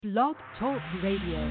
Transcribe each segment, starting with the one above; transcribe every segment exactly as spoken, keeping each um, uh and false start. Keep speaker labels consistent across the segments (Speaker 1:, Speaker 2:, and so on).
Speaker 1: Blog Talk Radio.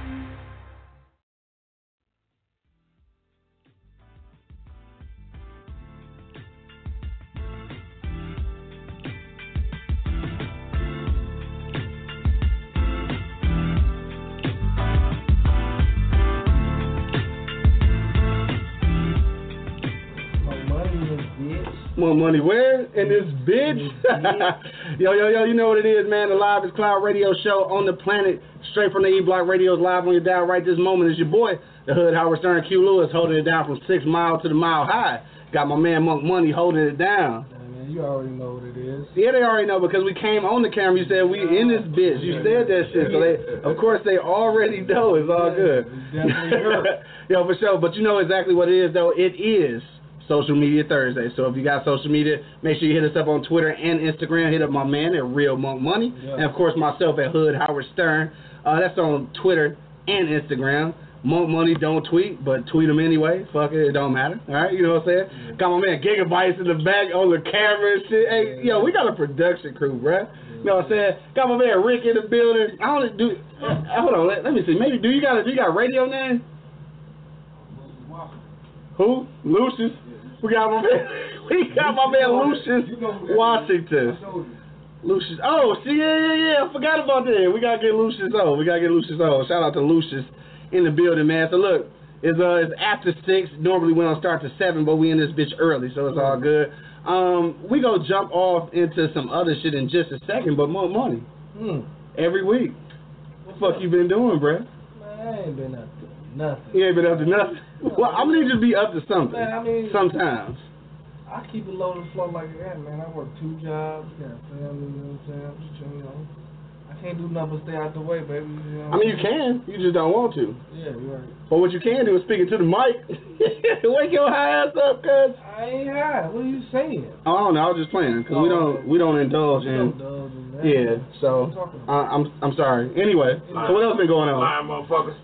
Speaker 2: More money where? In this bitch? yo, yo, yo, you know what it is, man. The Live is Cloud radio show on the planet, straight from the E-Block Radios, live on your dial right this moment. Is your boy, the Hood Howard Stern Q Lewis, holding it down from six mile to the mile high. Got my man Monk Money holding it down.
Speaker 3: Yeah, man, you already know what it is.
Speaker 2: Yeah, they already know because we came on the camera. You said we in this bitch. You said that shit. So they, of course, they already know. It's all good.
Speaker 3: Definitely heard.
Speaker 2: Yo, for sure. But you know exactly what it is, though. It is Social Media Thursday. So if you got social media, make sure you hit us up on Twitter and Instagram. Hit up my man at Real Monk Money. Yeah. And, of course, myself at Hood Howard Stern. Uh, that's on Twitter and Instagram. Monk Money don't tweet, but tweet them anyway. Fuck it, it don't matter. All right, you know what I'm saying? Yeah. Got my man Gigabytes in the back on the camera and shit. Hey, yo, we got a production crew, bruh. You know what I'm saying? Got my man Rick in the building. I don't do. Uh, hold on, let, let me see. Maybe do you got a, do you got a radio name? Who? Lucius. We got my man. We got my man Lucius Washington. Lucius. Oh, see, yeah, yeah, yeah. I forgot about that. We gotta get Lucius on. We gotta get Lucius on. Shout out to Lucius in the building, man. So look, it's uh, it's after six. Normally we don't start to seven, but we in this bitch early, so it's all good. Um, we gonna jump off into some other shit in just a second, but more money.
Speaker 3: Hmm.
Speaker 2: Every week. What the fuck you been doing, bruh?
Speaker 3: Man, I ain't been up to nothing.
Speaker 2: You ain't been up to nothing? Well, I'm gonna need you to be up to something.
Speaker 3: Man, I mean,
Speaker 2: sometimes.
Speaker 3: I keep it low and flow like that, man. I work two jobs, got a family, you know what I'm saying? I'm just, you know, I can't do nothing but stay out the way, baby. You know
Speaker 2: I mean, you can. You just don't want to.
Speaker 3: Yeah, you're right.
Speaker 2: But what you can do is speak into the mic. Wake your high ass up, cuz.
Speaker 3: I ain't high. What are you saying?
Speaker 2: I don't know. I was just playing, because oh, we don't we don't indulge
Speaker 3: we
Speaker 2: in.
Speaker 3: Don't indulge in that.
Speaker 2: Yeah, so uh, I'm I'm sorry. Anyway, so what else been going on?
Speaker 4: Lying motherfuckers.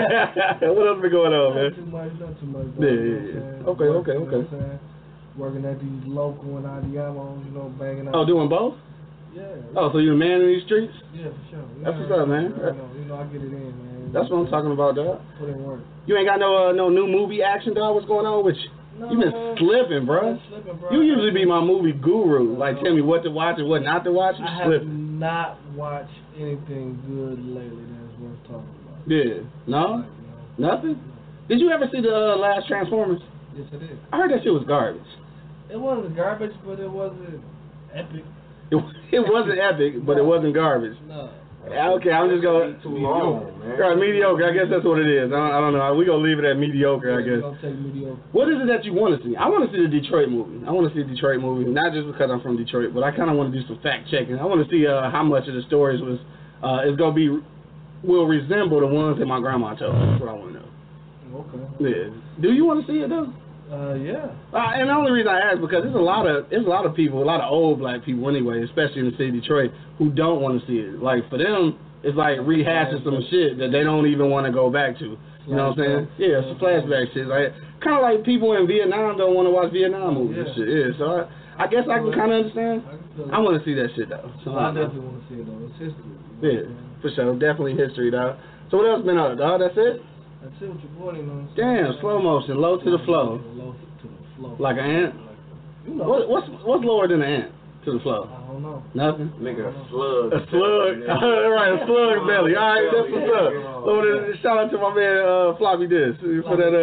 Speaker 2: What else been going on, man?
Speaker 3: Not too much, not too much.
Speaker 2: Yeah, yeah, yeah. Okay, okay, okay.
Speaker 3: You know working at these local and Adiamos, you know, banging out.
Speaker 2: Oh, doing both?
Speaker 3: Yeah.
Speaker 2: Oh, so you a man in these streets?
Speaker 3: Yeah, for sure.
Speaker 2: That's what's up, man.
Speaker 3: You know, you know, I get it in, man.
Speaker 2: That's what I'm talking about, dog.
Speaker 3: Put in work.
Speaker 2: You ain't got no uh, no new movie action, dog? What's going on with you?
Speaker 3: No,
Speaker 2: You been
Speaker 3: man.
Speaker 2: slipping, bro.
Speaker 3: Slipping, bro.
Speaker 2: You usually be my movie guru. Like, tell me what to watch and what not to watch. You
Speaker 3: I have
Speaker 2: slipping.
Speaker 3: not watched anything good lately that's worth talking about.
Speaker 2: Yeah. No?
Speaker 3: Like, you know,
Speaker 2: Nothing? Did you ever see the uh, last Transformers?
Speaker 3: yes, I did.
Speaker 2: I heard that shit was garbage.
Speaker 3: It wasn't garbage, but it wasn't epic.
Speaker 2: It, it wasn't epic, but it wasn't garbage.
Speaker 3: No.
Speaker 2: Okay, I'm just going
Speaker 4: Too long, man.
Speaker 2: Right, mediocre. I guess that's what it is. I don't, I don't know. We're going to leave it at mediocre, I guess.
Speaker 3: Don't take mediocre.
Speaker 2: What is it that you want to see? I want to see the Detroit movie. I want to see a Detroit movie, not just because I'm from Detroit, but I kind of want to do some fact checking. I want to see uh, how much of the stories was uh, is going to be will resemble the ones that my grandma told. That's what I want to know.
Speaker 3: Okay.
Speaker 2: Yeah. Do you want to see it though?
Speaker 3: Uh, yeah.
Speaker 2: Uh, and the only reason I ask because there's a lot of there's a lot of people, a lot of old black people anyway, especially in the city of Detroit, who don't want to see it. Like for them, it's like rehashing some shit that they don't even want to go back to. You know what I'm saying? Yeah, some flashback shit. Like kind of like people in Vietnam don't want to watch Vietnam movies and shit. Yeah, so I, I guess I can kind of understand. I want to see that shit though. So
Speaker 3: I definitely want to see it though. It's history.
Speaker 2: Yeah, for sure, definitely history though. So what else been up, dog? That's it.
Speaker 3: That's it with your boy, you know.
Speaker 2: Damn, slow motion, low to the flow.
Speaker 3: Low to the flow.
Speaker 2: Like an ant?
Speaker 3: You know.
Speaker 2: What, what's what's lower than an ant to the flow?
Speaker 3: I don't know.
Speaker 2: Nothing?
Speaker 4: Nigga, a slug.
Speaker 2: A slug. All right, a slug belly. All right, that's what's up. Lower, shout out to my man uh, Floppy Disk for that.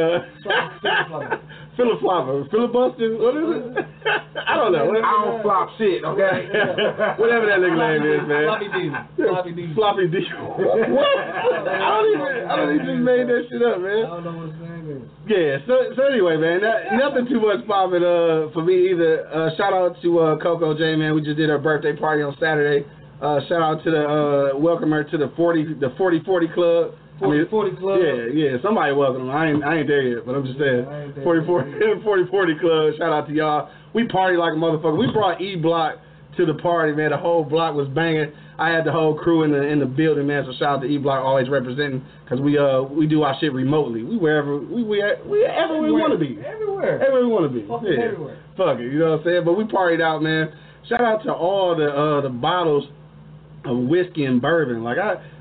Speaker 2: Uh, Philip Flopper. Filibuster? What is it? I don't know.
Speaker 4: I don't flop shit, okay?
Speaker 2: Whatever that nigga name is, man.
Speaker 3: Floppy D. Floppy D.
Speaker 2: Floppy D. What? I don't even, I don't even just made that shit up, man.
Speaker 3: I don't know what his name is.
Speaker 2: Yeah, so so anyway, man, that, nothing too much popping uh, for me either. Uh, shout out to uh, Coco J, man. We just did her birthday party on Saturday. Uh, shout out to the, uh, welcome her to the forty, the forty forty club.
Speaker 3: forty forty club.
Speaker 2: Yeah, yeah. Somebody welcome them. I ain't, I ain't there yet, but I'm just saying.
Speaker 3: Yeah,
Speaker 2: forty forty club. Shout out to y'all. We party like a motherfucker. We brought E Block to the party, man. The whole block was banging. I had the whole crew in the in the building, man. So shout out to E Block, always representing, cause we uh we do our shit remotely. We wherever we we we everywhere we want to be.
Speaker 3: Everywhere.
Speaker 2: Everywhere we want to be.
Speaker 3: Fuck
Speaker 2: yeah.
Speaker 3: everywhere.
Speaker 2: Fuck it. You know what I'm saying? But we partied out, man. Shout out to all the uh the bottles of whiskey and bourbon. Like I.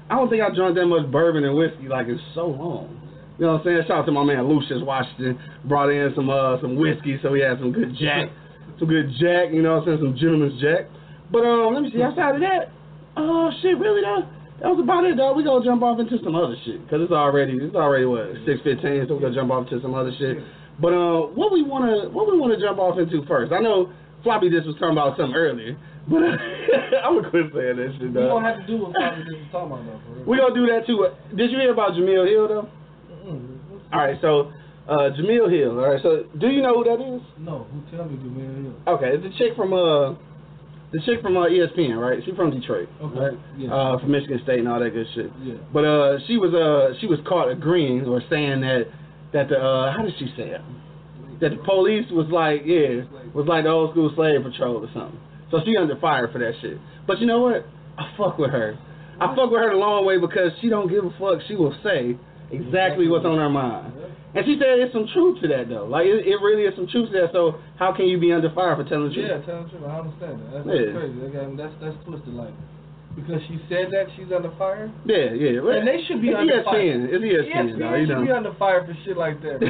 Speaker 2: I don't think I drank that much bourbon and whiskey like in so long. You know what I'm saying? Shout out to my man Lucius Washington. Brought in some uh some whiskey, so he had some good Jack, some good Jack. You know what I'm saying? Some gentleman's Jack. But um, let me see. Outside of that, oh shit, really though. That was about it, though. We gonna jump off into some other shit, cause it's already it's already what six fifteen, so we gonna jump off to some other shit. But uh, what we wanna what we wanna jump off into first? I know Floppy just was talking about something earlier, but uh, I'm gonna quit saying that shit.
Speaker 3: We don't have to do what Floppy just was talking about, though. For real. We
Speaker 2: gonna do that too. Did you hear about Jamil Hill though? Mm-hmm. All right, so uh, Jamil Hill. All right, so do you know who that is?
Speaker 3: No, who tell me Jamil Hill?
Speaker 2: Okay, it's the chick from uh. The chick from uh, E S P N, right? She from Detroit,
Speaker 3: okay.
Speaker 2: right?
Speaker 3: Yeah.
Speaker 2: Uh, from Michigan State and all that good shit.
Speaker 3: Yeah.
Speaker 2: But uh, she was uh, she was caught agreeing or saying that that the uh, how did she say it? That the police was like, yeah, was like the old school slave patrol or something. So she under fire for that shit. But you know what? I fuck with her. I fuck with her the long way because she don't give a fuck. She will say exactly what's on her mind. And she said there's some truth to that, though. Like, it, it really is some truth to that. So how can you be under fire for telling the truth?
Speaker 3: Yeah, telling the truth. I understand that. That's,
Speaker 2: yeah.
Speaker 3: that's crazy. That got, that's, that's twisted, like. Because she said that she's under fire?
Speaker 2: Yeah, yeah.
Speaker 3: And they should be
Speaker 2: it's
Speaker 3: under
Speaker 2: E S P N.
Speaker 3: fire.
Speaker 2: It's E S P N,
Speaker 3: E S P N
Speaker 2: though, you
Speaker 3: should
Speaker 2: know.
Speaker 3: be under fire for shit like that.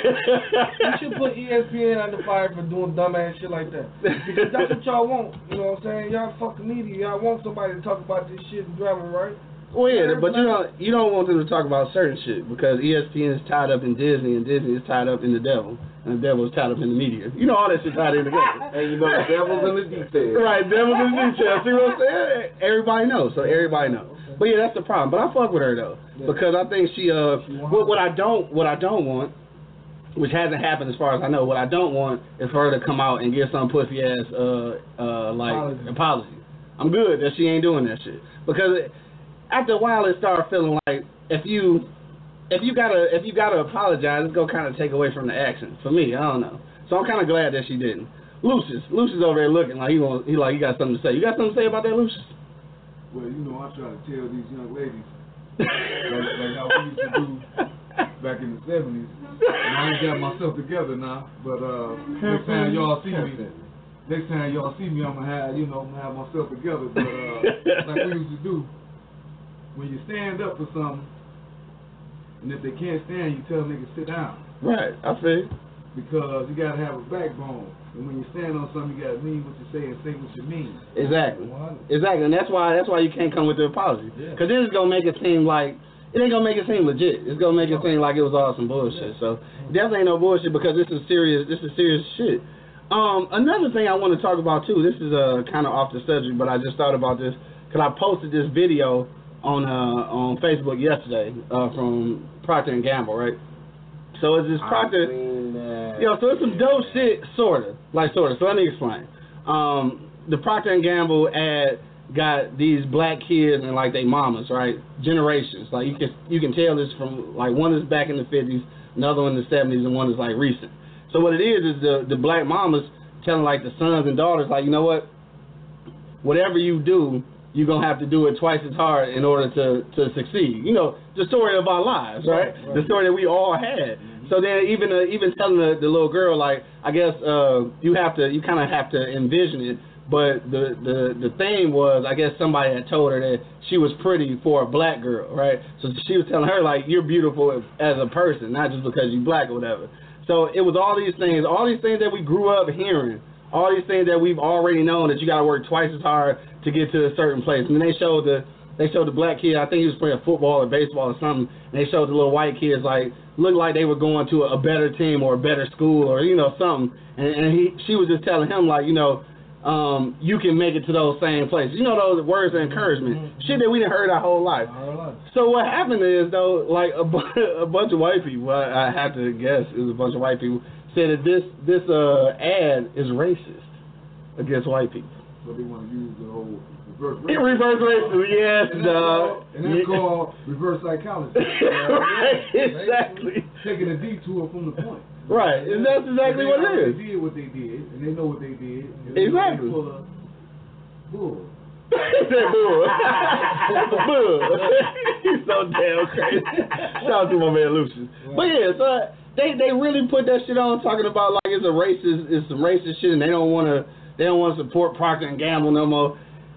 Speaker 3: You should put E S P N under fire for doing dumbass shit like that. Because that's what y'all want. You know what I'm saying? Y'all fucking needy. Y'all want somebody to talk about this shit and drama, right?
Speaker 2: Well, yeah, but you don't you don't want them to talk about certain shit because E S P N is tied up in Disney and Disney is tied up in the devil and the devil is tied up in the media. You know all that shit tied in together.
Speaker 4: And you know the devil's in the details.
Speaker 2: Right, devil's in the details. See what I'm saying? Everybody knows, so everybody knows. But yeah, that's the problem. But I fuck with her though because I think she uh what, what I don't what I don't want, which hasn't happened as far as I know, what I don't want is for her to come out and give some pussy ass uh uh like apology. apology. I'm good that she ain't doing that shit because. It, After a while, it started feeling like if you, if you gotta, if you gotta apologize, it's gonna kind of take away from the action. For me, I don't know. So I'm kind of glad that she didn't. Lucius, Lucius over there looking like he want, he like he got something to say. You got something to say about that, Lucius?
Speaker 5: Well, you know, I try to tell these young ladies like, like how we used to do back in the seventies. And I ain't got myself together now, but uh, next time y'all see me, next time y'all see me, I'm gonna have, you know, I'm gonna have myself together. But uh, like we used to do. When you stand up for something, and if they can't stand, you tell niggas sit down.
Speaker 2: Right, I feel.
Speaker 5: Because you gotta have a backbone, and when you stand on something, you gotta mean what you say and say what you mean.
Speaker 2: Exactly, exactly, and that's why that's why you can't come with the apology. Because then it's gonna make it seem like it ain't gonna make it seem legit. It's gonna make it seem like it was all some bullshit. So definitely ain't no bullshit because this is serious. This is serious shit. Um, another thing I want to talk about too. This is uh kind of off the subject, but I just thought about this because I posted this video. On uh on Facebook yesterday uh from Procter and Gamble, right? So it's this Procter, you know, so it's some dope shit, sorta, like sorta. So let me explain. Um, the Procter and Gamble ad got these black kids and like they mamas, right? Generations, like you can you can tell this from like one is back in the fifties, another one in the seventies, and one is like recent. So what it is is the the black mamas telling like the sons and daughters like, you know what, whatever you do. You're going to have to do it twice as hard in order to, to succeed. You know, the story of our lives, right? right, right. The story that we all had. Mm-hmm. So then even uh, even telling the, the little girl, like, I guess uh, you have to, you kind of have to envision it. But the, the, the thing was, I guess somebody had told her that she was pretty for a black girl, right? So she was telling her, like, you're beautiful as a person, not just because you're black or whatever. So it was all these things, all these things that we grew up hearing. All these things that we've already known that you got to work twice as hard to get to a certain place. And then they showed the they showed the black kid, I think he was playing football or baseball or something, and they showed the little white kids like looked like they were going to a, a better team or a better school or you know something. And, and he she was just telling him like you know um, you can make it to those same places. You know those words of encouragement, mm-hmm. shit that we didn't heard our whole life.
Speaker 3: life.
Speaker 2: So what happened is though like a, bu- a bunch of white people, I, I have to guess it was a bunch of white people. Said that this this uh, ad is racist against white people.
Speaker 5: So they want to use the whole reverse racism.
Speaker 2: It reverse racism, yes,
Speaker 5: and
Speaker 2: dog.
Speaker 5: And that's yeah. called reverse psychology.
Speaker 2: Right, exactly.
Speaker 5: Taking a detour from the point.
Speaker 2: Right, and that's exactly what it is.
Speaker 5: They did what they did, and they know what they did. And
Speaker 2: exactly.
Speaker 5: They full of bull.
Speaker 2: bull. Bull. He's so damn crazy. Shout out to my man Lucius. Right. But yeah, so. They they really put that shit on, talking about like it's a racist, it's some racist shit, and they don't want to they don't want to support Procter and Gamble no more.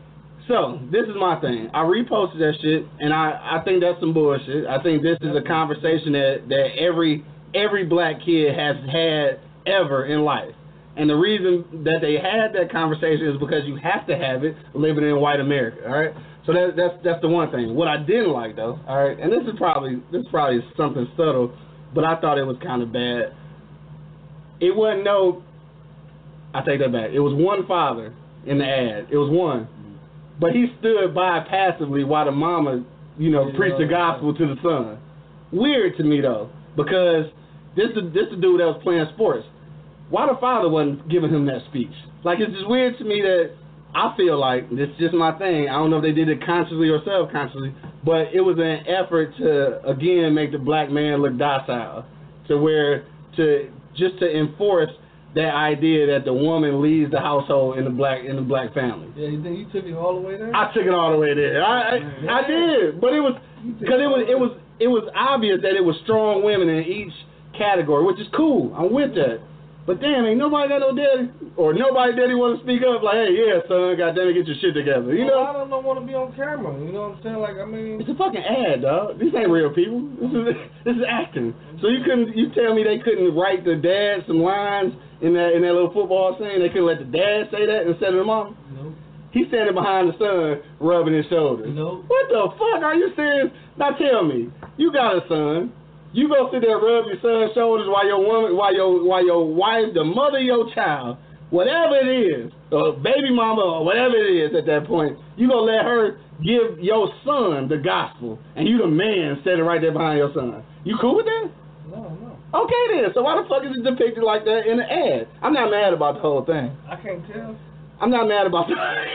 Speaker 2: So, this is my thing. I reposted that shit, and I, I think that's some bullshit. I think this is a conversation that, that every every black kid has had ever in life. And the reason that they had that conversation is because you have to have it living in white America, all right? So that, that's that's the one thing. What I didn't like, though, all right, and this is probably this is probably something subtle, but I thought it was kind of bad. It wasn't no, I take that back. It was one father in the ad. It was one. But he stood by passively while the mama, you know, yeah, preached the gospel to the son. Weird to me, though, because this is this the dude that was playing sports. Why the father wasn't giving him that speech? Like, it's just weird to me that I feel like, this is just my thing, I don't know if they did it consciously or subconsciously, but it was an effort to, again, make the black man look docile, to where, to just to enforce that idea that the woman leads the household in the black in the black family.
Speaker 3: Yeah, you think you took it all the way there?
Speaker 2: I took it all the way there. I I, I did, but it was because it was it was it was obvious that it was strong women in each category, which is cool. I'm with that. But damn, ain't nobody got no daddy, or nobody daddy want to speak up like, hey, yeah, son, goddamn it, get your shit together. You
Speaker 3: well,
Speaker 2: know?
Speaker 3: I don't want to be on camera. You know what I'm saying? Like, I mean,
Speaker 2: it's a fucking ad, dog. These ain't real people. This is this is acting. So you couldn't you tell me they couldn't write the dad some lines in that in that little football scene? They couldn't let the dad say that instead of the mom?
Speaker 3: No.
Speaker 2: He's standing behind the son, rubbing his shoulders.
Speaker 3: No.
Speaker 2: What the fuck? Are you serious? Now tell me, you got a son. You go sit there and rub your son's shoulders while your woman, while your, while your wife, the mother of your child, whatever it is, or baby mama, or whatever it is at that point, you gonna let her give your son the gospel, and you the man standing right there behind your son. You cool with that?
Speaker 3: No, no.
Speaker 2: Okay then. So why the fuck is it depicted like that in the ad? I'm not mad about the whole thing.
Speaker 3: I can't tell.
Speaker 2: I'm not mad about the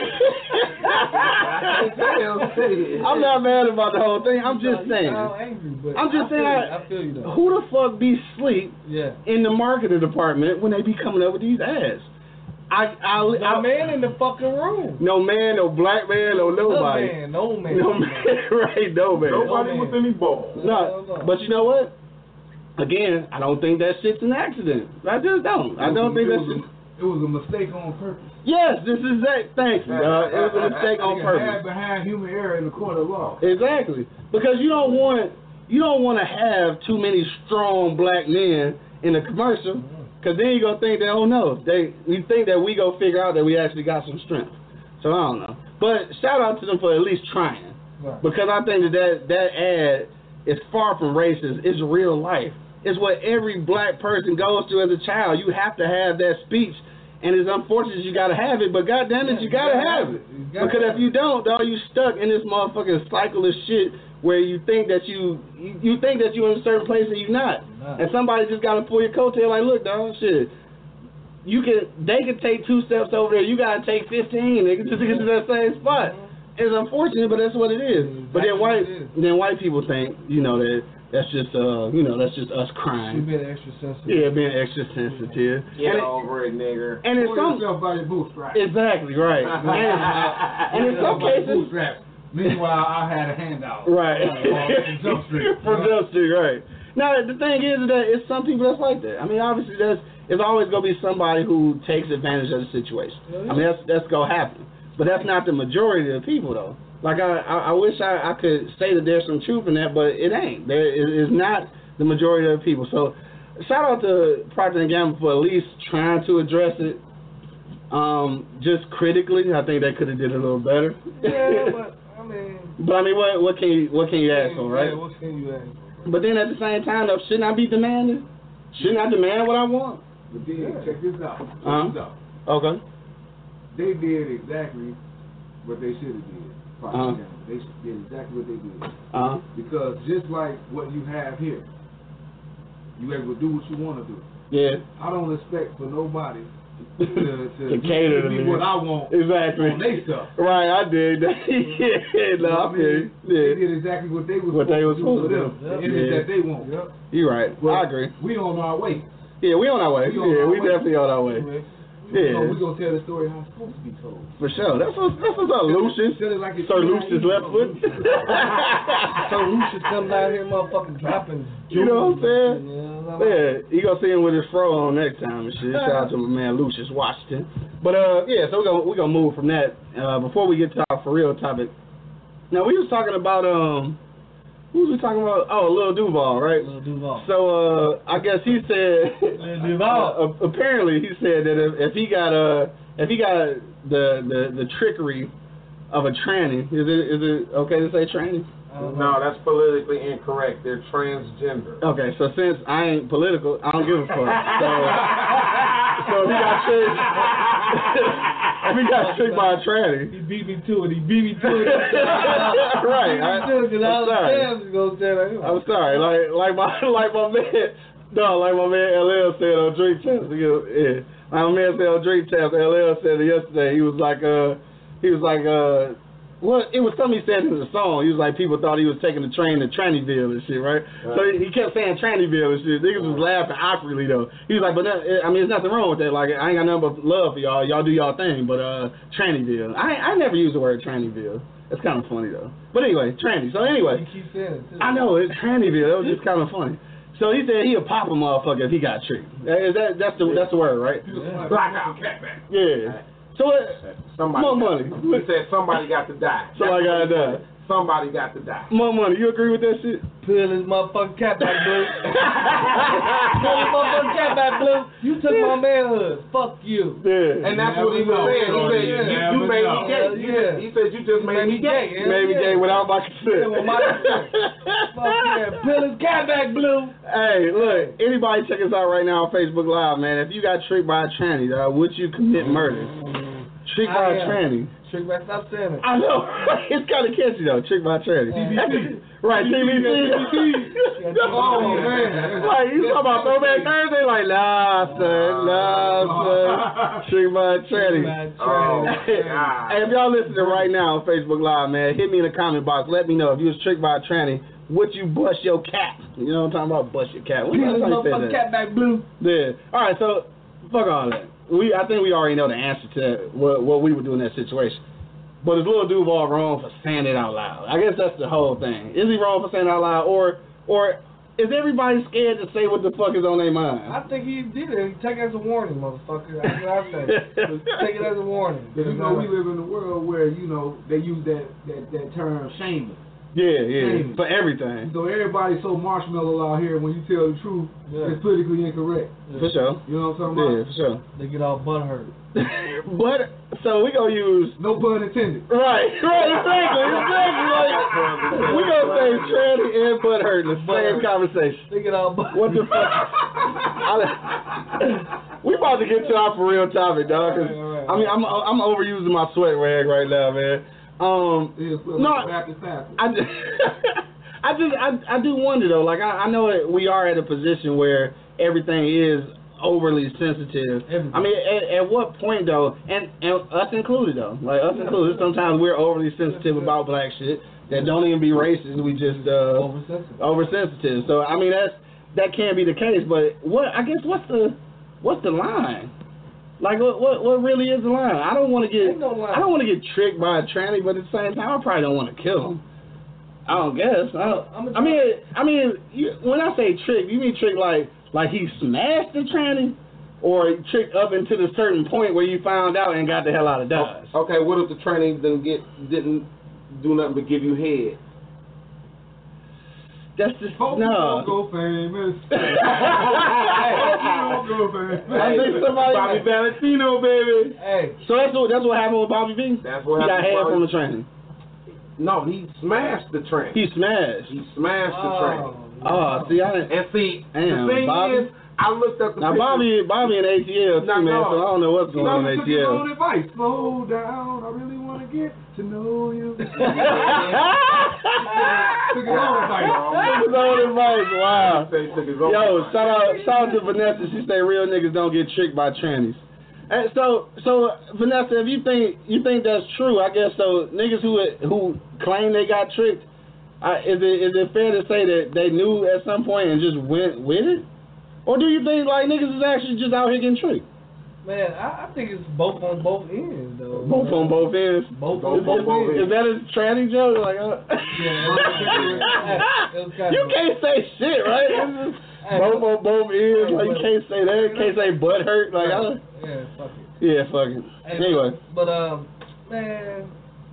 Speaker 2: I'm not mad about the whole thing. I'm just saying.
Speaker 3: Angry,
Speaker 2: I'm just
Speaker 3: I
Speaker 2: saying.
Speaker 3: I, I feel you though.
Speaker 2: Who the fuck be sleep
Speaker 3: yeah.
Speaker 2: in the marketing department when they be coming up with these ads? I, I,
Speaker 3: no
Speaker 2: I,
Speaker 3: man in the fucking room.
Speaker 2: No man, no black man, no nobody.
Speaker 3: No man, no man.
Speaker 2: No man, right? No man.
Speaker 5: Nobody
Speaker 3: no
Speaker 5: with
Speaker 3: man.
Speaker 5: any balls.
Speaker 2: No,
Speaker 3: no, no.
Speaker 2: but you know what? Again, I don't think that shit's an accident. I just don't. I don't think that's.
Speaker 5: It was a mistake on purpose.
Speaker 2: Yes, this is that. Thank you. Uh, it was a mistake on purpose.
Speaker 5: Hide behind human error in the court of law.
Speaker 2: Exactly, because you don't want you don't want to have too many strong black men in a commercial, because then you gonna think that oh no, they you think that we go figure out that we actually got some strength. So I don't know, but shout out to them for at least trying,
Speaker 3: right.
Speaker 2: because I think that that, that ad is far from racist. It's real life. It's what every black person goes through as a child. You have to have that speech. And it's unfortunate you gotta have it, but goddamn it,
Speaker 3: yeah,
Speaker 2: you gotta,
Speaker 3: gotta
Speaker 2: have
Speaker 3: have
Speaker 2: it.
Speaker 3: it.
Speaker 2: Because if you don't, dog, you stuck in this motherfucking cycle of shit where you think that you you, you think that you're in a certain place and you're not.
Speaker 3: Nah.
Speaker 2: And somebody just gotta pull your coattail like, look, dog, shit. You can they can take two steps over there, you gotta take fifteen, nigga, just to get to that same spot. Mm-hmm. It's unfortunate, but that's what it is. Exactly. But then white then white people think, you know, that that's just uh you know, that's just us crying.
Speaker 3: You being extra sensitive.
Speaker 2: Yeah, being extra sensitive.
Speaker 4: Get
Speaker 2: and
Speaker 4: over it, nigger.
Speaker 2: And it's some
Speaker 5: yourself by your bootstraps.
Speaker 2: exactly right. and, and in some cases,
Speaker 5: meanwhile, I had a handout.
Speaker 2: right
Speaker 5: From Jump Street.
Speaker 2: From Jump Street, right. Now the thing is that it's some people that's like that. I mean, obviously, there's it's always gonna be somebody who takes advantage of the situation. I mean, that's that's gonna happen, but that's not the majority of the people, though. Like I, I, I wish I, I could say that there's some truth in that, but it ain't. There is not the majority of the people. So, shout out to Procter and Gamble for at least trying to address it. Um, just critically, I think they could have did it a little better.
Speaker 3: Yeah, but I mean.
Speaker 2: But I mean, what what can you what can you ask for, right?
Speaker 3: Yeah, what can you ask for?
Speaker 2: But then at the same time, though, shouldn't I be demanding? Shouldn't I demand what I want?
Speaker 5: But then, yeah. check this out. Check
Speaker 2: Uh-huh.
Speaker 5: this out.
Speaker 2: Okay.
Speaker 5: They did exactly what they should have did.
Speaker 2: Uh-huh.
Speaker 5: They did exactly what they did.
Speaker 2: Uh-huh.
Speaker 5: Because just like what you have here, you able to do what you want to do.
Speaker 2: Yeah.
Speaker 5: I don't expect for nobody to, to,
Speaker 2: To cater to
Speaker 5: me
Speaker 2: me.
Speaker 5: what I want
Speaker 2: Exactly.
Speaker 5: on their stuff.
Speaker 2: Right, I did. yeah, no, I
Speaker 5: I mean,
Speaker 2: feel you.
Speaker 5: they did exactly what they was
Speaker 2: What
Speaker 5: supposed
Speaker 2: they was
Speaker 5: to do
Speaker 2: supposed
Speaker 5: for
Speaker 2: to
Speaker 5: them.
Speaker 2: do.
Speaker 5: The
Speaker 2: Yep.
Speaker 5: image
Speaker 2: Yeah.
Speaker 5: that they want.
Speaker 2: You're right.
Speaker 5: But
Speaker 2: I agree.
Speaker 5: We on our way.
Speaker 2: Yeah, we on our way.
Speaker 5: We on
Speaker 2: yeah,
Speaker 5: our
Speaker 2: we
Speaker 5: way.
Speaker 2: definitely on our way.
Speaker 3: We
Speaker 2: Yeah.
Speaker 5: So we gonna tell the story how it's supposed to be told.
Speaker 2: For sure. That's what that's what's up, Lucius.
Speaker 5: Like
Speaker 2: Sir Lucius left foot.
Speaker 3: So Lucius come down here, motherfucking dropping.
Speaker 2: You know what I'm saying?
Speaker 3: You know,
Speaker 2: Yeah, you gonna see him with his fro on next time and shit. Shout out to my man Lucius Washington. But uh, yeah, so we're gonna we gonna move from that. Uh, before we get to our for real topic. Now we was talking about um, who was we talking about? Oh, Lil Duval, right?
Speaker 3: Lil Duval.
Speaker 2: So uh, I guess he said.
Speaker 3: Lil Duval.
Speaker 2: uh, apparently, he said that if, if he got uh, if he got the the the trickery of a tranny, is it is it okay to say tranny?
Speaker 4: No, that's politically incorrect. They're transgender.
Speaker 2: Okay, so since I ain't political, I don't give a fuck. So, so if he got tricked, if he got tricked by a tranny,
Speaker 3: He beat me to it. He beat me to it.
Speaker 2: right? I,
Speaker 3: He beat me to it 'cause I
Speaker 2: I'm
Speaker 3: was
Speaker 2: sorry.
Speaker 3: damn gonna say that.
Speaker 2: I'm sorry. Like like my like my man, no, like my man L L said on Drink Champs. Yeah, like my man said on Drink Champs. L L said it yesterday. He was like uh, he was like uh. Well, it was something he said in the song. He was like, people thought he was taking the train to Trannyville and shit, right? right. So he, he kept saying Trannyville and shit. Niggas was laughing awkwardly, though. He was like, but that, I mean, there's nothing wrong with that. Like, I ain't got nothing but love for y'all. Y'all do y'all thing, but uh, Trannyville. I I never use the word Trannyville. It's kind of funny, though. But anyway, Tranny. So anyway.
Speaker 3: You keep saying it, too.
Speaker 2: I know, it's Trannyville. That was just kind of funny. So he said he'll pop a motherfucker if he got tricked. Is that, that's, the, that's the word, right?
Speaker 4: Yeah. Blackout catback.
Speaker 2: Yeah. So uh,
Speaker 4: somebody
Speaker 2: more
Speaker 4: got,
Speaker 2: money.
Speaker 4: He said somebody got to die.
Speaker 2: Somebody got to die.
Speaker 4: Somebody got to die.
Speaker 2: More money. You agree with that shit?
Speaker 3: Pull his motherfucking cap back, Blue. Pull his motherfucking cap back, Blue. You took my manhood. Fuck you.
Speaker 2: Yeah.
Speaker 4: And that's what he was saying. He said, you, you, you made me gay.
Speaker 3: Yeah.
Speaker 4: He said, you just made me gay.
Speaker 3: Yeah,
Speaker 2: made me
Speaker 3: yeah.
Speaker 2: gay without my consent.
Speaker 3: Yeah, with my consent. Fuck yeah. Pull his cap back, Blue.
Speaker 2: Hey, look. Anybody check us out right now on Facebook Live, man. If you got tricked by a tranny, dog, would you commit murder? Tricked by a tranny.
Speaker 3: Trick by stop saying it.
Speaker 2: I know. It's kind of catchy, though. Tricked by a tranny. Right, T V C.
Speaker 3: Oh, man.
Speaker 2: Like, you talking about Throwback Thursday? Like, nah, son. Nah, son. Tricked by a tranny.
Speaker 4: Oh,
Speaker 2: Hey, if y'all listening right now on Facebook Live, man, hit me in the comment box. Let me know if you was tricked by a tranny. Would you bust your cat? You know what I'm talking about? Bust your cat. What
Speaker 3: Pull his
Speaker 2: you say
Speaker 3: motherfucking
Speaker 2: that?
Speaker 3: cap back, Blue.
Speaker 2: Yeah. All right. So, fuck all that. We, I think we already know the answer to that, what what we would do in that situation. But is Lil Duval wrong for saying it out loud? I guess that's the whole thing. Is he wrong for saying it out loud, or or is everybody scared to say what the fuck is on their mind?
Speaker 3: I think he did it. Take it as a warning, motherfucker. That's what I say. Take it as a warning.
Speaker 5: But you know, we live in a world where, you know, they use that, that, that term shameless.
Speaker 2: Yeah, yeah,
Speaker 5: Shame.
Speaker 2: for everything.
Speaker 5: So everybody's so marshmallow out here when you tell the truth,
Speaker 3: Yeah.
Speaker 5: it's politically incorrect.
Speaker 3: Yeah.
Speaker 2: For sure.
Speaker 5: You know what I'm talking
Speaker 2: Yeah,
Speaker 5: about?
Speaker 2: for sure.
Speaker 3: They get all butthurt.
Speaker 2: But so we gonna use
Speaker 5: No pun intended.
Speaker 2: right, right, exactly, exactly. Like we gonna say tranny and butthurt in the same conversation.
Speaker 3: They get all butthurt.
Speaker 2: What the fuck? I, we about to get to our for real topic, dog. 'Cause,
Speaker 3: All right, all right.
Speaker 2: I mean, I'm I'm overusing my sweat rag right now, man. Um,
Speaker 5: It's
Speaker 2: no,
Speaker 5: faster, faster.
Speaker 2: I just, I just, I, I do wonder though. Like, I, I know that we are at a position where everything is overly sensitive.
Speaker 3: Everything.
Speaker 2: I mean, at, at what point though, and and us included though, like us included, sometimes we're overly sensitive about black shit that don't even be racist. We just uh,
Speaker 3: Oversensitive.
Speaker 2: oversensitive. So I mean, that's that can be the case. But what I guess what's the what's the line? Like what what what really is the line? I don't want to get
Speaker 3: Ain't no line.
Speaker 2: I don't want to get tricked by a tranny, but at the same time, I probably don't want to kill him. I don't guess. I, don't,
Speaker 3: I'm a
Speaker 2: I mean, I mean, you, when I say trick, you mean trick like like he smashed the tranny, or trick up into the certain point where you found out and got the hell out of Dodge.
Speaker 4: Okay, what if the training didn't get didn't do nothing but give you head?
Speaker 2: That's just
Speaker 5: Hope you
Speaker 2: no.
Speaker 5: don't go famous. Hope
Speaker 2: Hey,
Speaker 5: you don't go famous.
Speaker 2: I think somebody
Speaker 4: Bobby Valentino, baby.
Speaker 3: Hey,
Speaker 2: So that's what that's what happened with Bobby V.
Speaker 4: That's what
Speaker 2: he got
Speaker 4: happened
Speaker 2: head
Speaker 4: with
Speaker 2: from the
Speaker 4: Bobby-
Speaker 2: tranny.
Speaker 4: No, he smashed the train.
Speaker 2: He smashed.
Speaker 4: He smashed the train.
Speaker 2: Oh, see, I didn't.
Speaker 4: And see,
Speaker 2: Damn,
Speaker 4: the thing
Speaker 2: Bobby.
Speaker 4: is, I looked up the
Speaker 2: Now
Speaker 4: pictures.
Speaker 2: Bobby, Bobby in A T L too,
Speaker 4: No,
Speaker 2: man.
Speaker 4: no.
Speaker 2: So I don't know what's going
Speaker 5: You know,
Speaker 2: on in
Speaker 5: he took his own
Speaker 2: A T L.
Speaker 5: advice. Slow down. I really want to get to know you. Took his own advice.
Speaker 2: Took his own advice. Wow.
Speaker 4: He took his own
Speaker 2: Yo,
Speaker 4: advice.
Speaker 2: shout out, shout out to Vanessa. She say real niggas don't get tricked by trannies. And so, so Vanessa, if you think you think that's true, I guess so. Niggas who who claim they got tricked, uh, is it is it fair to say that they knew at some point and just went with it, or do you think like niggas is actually just out here getting tricked?
Speaker 3: Man, I, I think it's both on both ends, though.
Speaker 2: Both on both ends.
Speaker 3: Both on both,
Speaker 4: both
Speaker 3: ends.
Speaker 2: Is that a tranny joke? Like, uh,
Speaker 3: Yeah, it was kinda-
Speaker 2: you can't say shit, right? It's just both on both ends. Like, you can't say that. You can't say butt hurt. Like, I,
Speaker 3: yeah, fuck it.
Speaker 2: yeah, fuck it.
Speaker 3: Hey,
Speaker 2: Anyway.
Speaker 3: But, um, man,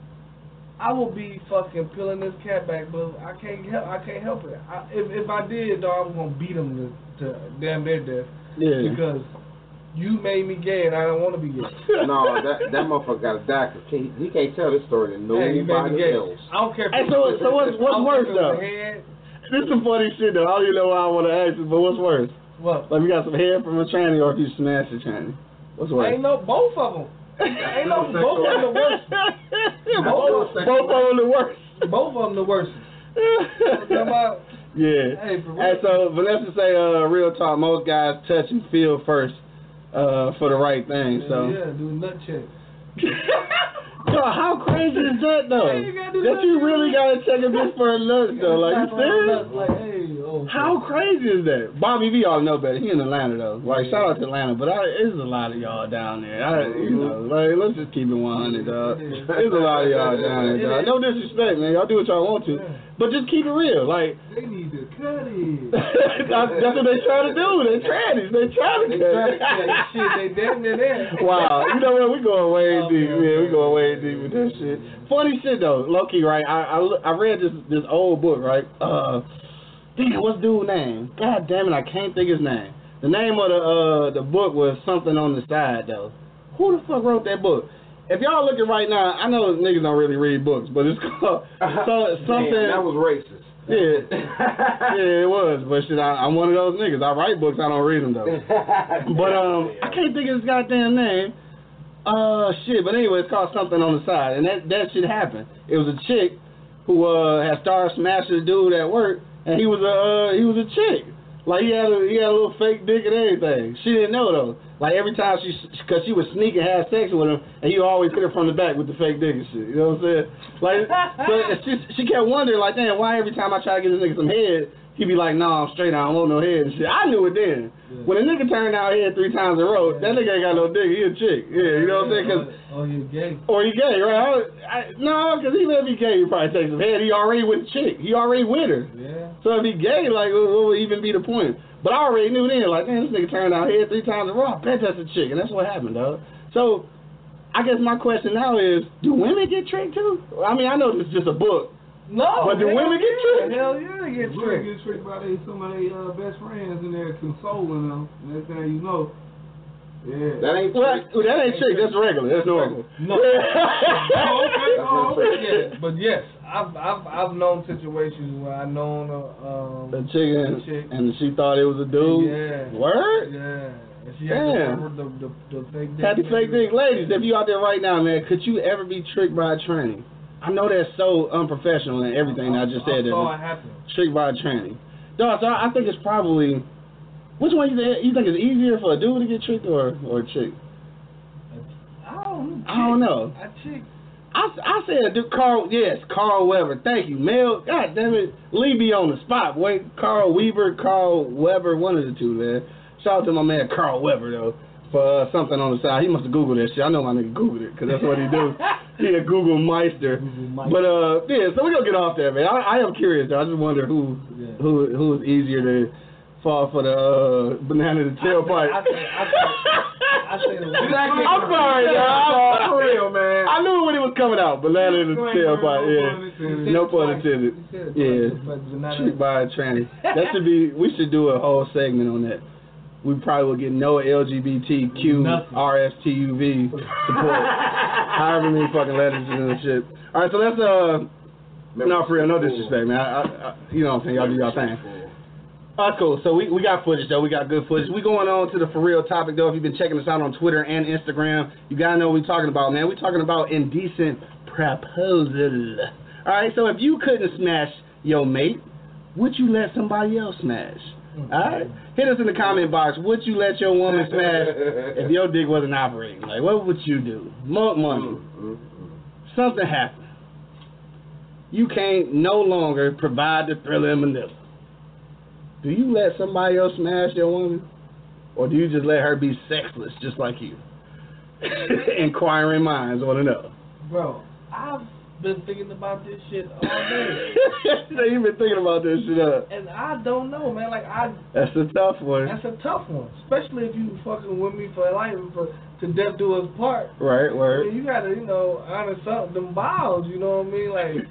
Speaker 3: I will be fucking peeling this cat back, but I can't help. I can't help it. I, if if I did, though, I was gonna beat him to, to damn their death.
Speaker 2: Yeah.
Speaker 3: Because you made me gay, and I don't want to be gay.
Speaker 4: No, that that motherfucker got to die because he, he can't tell this story to
Speaker 3: Hey, you made me
Speaker 4: nobody
Speaker 3: gay.
Speaker 4: else.
Speaker 3: I don't care. If
Speaker 2: Hey,
Speaker 3: it-
Speaker 2: so, so what's,
Speaker 3: I
Speaker 2: what's
Speaker 3: don't
Speaker 2: worse,
Speaker 3: care if it was
Speaker 2: though?
Speaker 3: head.
Speaker 2: This is some funny shit, though. I don't even know why I want to ask this, but what's worse?
Speaker 3: What?
Speaker 2: Like, we got some head from a tranny, or if you smash a tranny? What's worse?
Speaker 3: Ain't no both of them. Ain't no both of them the worst.
Speaker 2: both, both of them the worst.
Speaker 3: Both of them the worst. Talking about,
Speaker 2: Yeah.
Speaker 3: hey, for real.
Speaker 2: Hey, so Vanessa say, uh, real talk, most guys touch and feel first, uh, for the right thing. So.
Speaker 3: Yeah, do a nut check.
Speaker 2: Yo, how crazy is that though?
Speaker 3: Hey, you gotta do
Speaker 2: That
Speaker 3: that.
Speaker 2: you really gotta check a bitch for a nut though? Like, you serious?
Speaker 3: Like, hey, oh,
Speaker 2: How crazy is that? Bobby V ought to know better. He in Atlanta though. Like, shout out to Atlanta, but I, there's a lot of y'all down there. I, you know, like, let's just keep it one hundred, dog. There's a lot of y'all down there, dog. No disrespect, man. Y'all do what y'all want to, but just keep it real. Like,
Speaker 5: They need to cut it.
Speaker 2: that's, that's what they try to do. They trannies. They try to
Speaker 3: They
Speaker 2: cut
Speaker 3: try to
Speaker 2: it.
Speaker 3: say shit, they damn near there.
Speaker 2: Wow, you know what? We going way
Speaker 3: Oh,
Speaker 2: deep,
Speaker 3: man.
Speaker 2: man. We going way deep with this shit. Funny shit though, low key, right? I I, I read this this old book, right? Uh, damn, what's dude's name? God damn it, I can't think his name. The name of the uh the book was something on the side though. Who the fuck wrote that book? If y'all looking right now, I know niggas don't really read books, but it's called so, something.
Speaker 4: Man, that was racist.
Speaker 2: Yeah, yeah, it was. But shit, I, I'm one of those niggas. I write books, I don't read them though. But um, I can't think of his goddamn name. Uh, shit. But anyway, it's called something on the side, and that that shit happened. It was a chick who uh had started smashing a dude at work, and he was a uh, he was a chick. Like he had a he had a little fake dick and everything. She didn't know though. Like every time she, cause she would sneak and have sex with him, and he would always hit her from the back with the fake dick and shit. You know what I'm saying? Like, so she she kept wondering like, damn, why every time I try to get this nigga some head, he be like, nah, I'm straight, I don't want no head and shit. I knew it then. Yeah. When a nigga turned out head three times in a row, yeah. that nigga ain't got no dick. He a chick. Yeah, you know what I'm saying? Cause,
Speaker 3: or you gay.
Speaker 2: Or he gay, right? I, I, no, because even if he gay, he probably take some head. He already with the chick. He already with her.
Speaker 3: Yeah.
Speaker 2: So if he gay, like, what, what would even be the point? But I already knew then, like, man, this nigga turned out head three times in a row. I bet that's a chick, and that's what happened, dog. So, I guess my question now is, do women get tricked too? I mean, I know this is just a book.
Speaker 3: No.
Speaker 2: But do women get tricked?
Speaker 3: Hell yeah, they get
Speaker 5: Women
Speaker 3: tricked.
Speaker 5: get tricked by they, some of their uh, best friends and they're consoling them. And that's how you know. Yeah.
Speaker 4: That ain't
Speaker 2: Well,
Speaker 4: trick.
Speaker 2: that, that ain't trick. That's regular. That's normal.
Speaker 3: No.
Speaker 5: Oh, okay. Oh, okay.
Speaker 3: Yeah, but yes, I've I've I've known situations where I known a um
Speaker 2: The chick,
Speaker 3: a
Speaker 2: and,
Speaker 3: chick.
Speaker 2: and she thought it was a dude.
Speaker 3: Yeah.
Speaker 2: Word?
Speaker 3: Yeah. And she had
Speaker 2: Damn.
Speaker 3: the, the, the, the fake dick.
Speaker 2: Had the fake dick. Ladies, if you out there right now, man, could you ever be tricked by a tranny? I know that's so unprofessional and everything I, I just said.
Speaker 3: I
Speaker 2: that
Speaker 3: saw it happen.
Speaker 2: Tricked by a tranny. Dog, so I, I think it's probably, which one you think, you think it's easier for a dude to get tricked or, or a chick?
Speaker 3: I don't know.
Speaker 2: I don't know.
Speaker 3: A chick.
Speaker 2: I, I said, dude, Carl, yes, Carl Weber. Thank you, Mel. God damn it, leave me on the spot. Wait, Carl Weaver, Carl Weber, one of the two, man. Shout out to my man Carl Weber though for uh, something on the side. He must have Googled that shit. I know my nigga Googled it because that's what he do. He a Google Meister. But uh, yeah, so we gonna get off there, man. I, I am curious though. I just wonder who
Speaker 3: Yeah.
Speaker 2: who who's easier to fall for the uh, banana in the tailpipe.
Speaker 3: I say, I say, I say the
Speaker 2: I'm sorry, dog.
Speaker 4: For real, man.
Speaker 2: I knew when it was coming out. Banana in the tailpipe. Yeah. No pun intended. Yeah. Tricked by a tranny. That should be. We should do a whole segment on that. We probably will get no L G B T Q R S T U V support. However many fucking letters and shit. All right, so let's uh. No, for real, no disrespect, man. I, I, I, you know what I'm saying? Y'all do y'all thing. All right, cool. So we, we got footage, though. We got good footage. We going on to the for real topic, though. If you've been checking us out on Twitter and Instagram, you got to know what we're talking about, man. We're talking about indecent proposal. All right, so if you couldn't smash your mate, would you let somebody else smash? All right? Hit us in the comment box. Would you let your woman smash if your dick wasn't operating? Like, what would you do? More money. Something happened. You can't no longer provide the Thriller in Manila. Do you let somebody else smash your woman? or do you just let her be sexless just like you? Inquiring minds want to know.
Speaker 3: Bro, I've been thinking about this shit all day.
Speaker 2: So you've been thinking about this shit up.
Speaker 3: And I don't know, man. Like I.
Speaker 2: That's a tough one.
Speaker 3: That's a tough one, especially if you fucking with me for life, for to death do us part.
Speaker 2: Right, word.
Speaker 3: I mean, you gotta, you know, honor something, them vows. You know what I mean? Like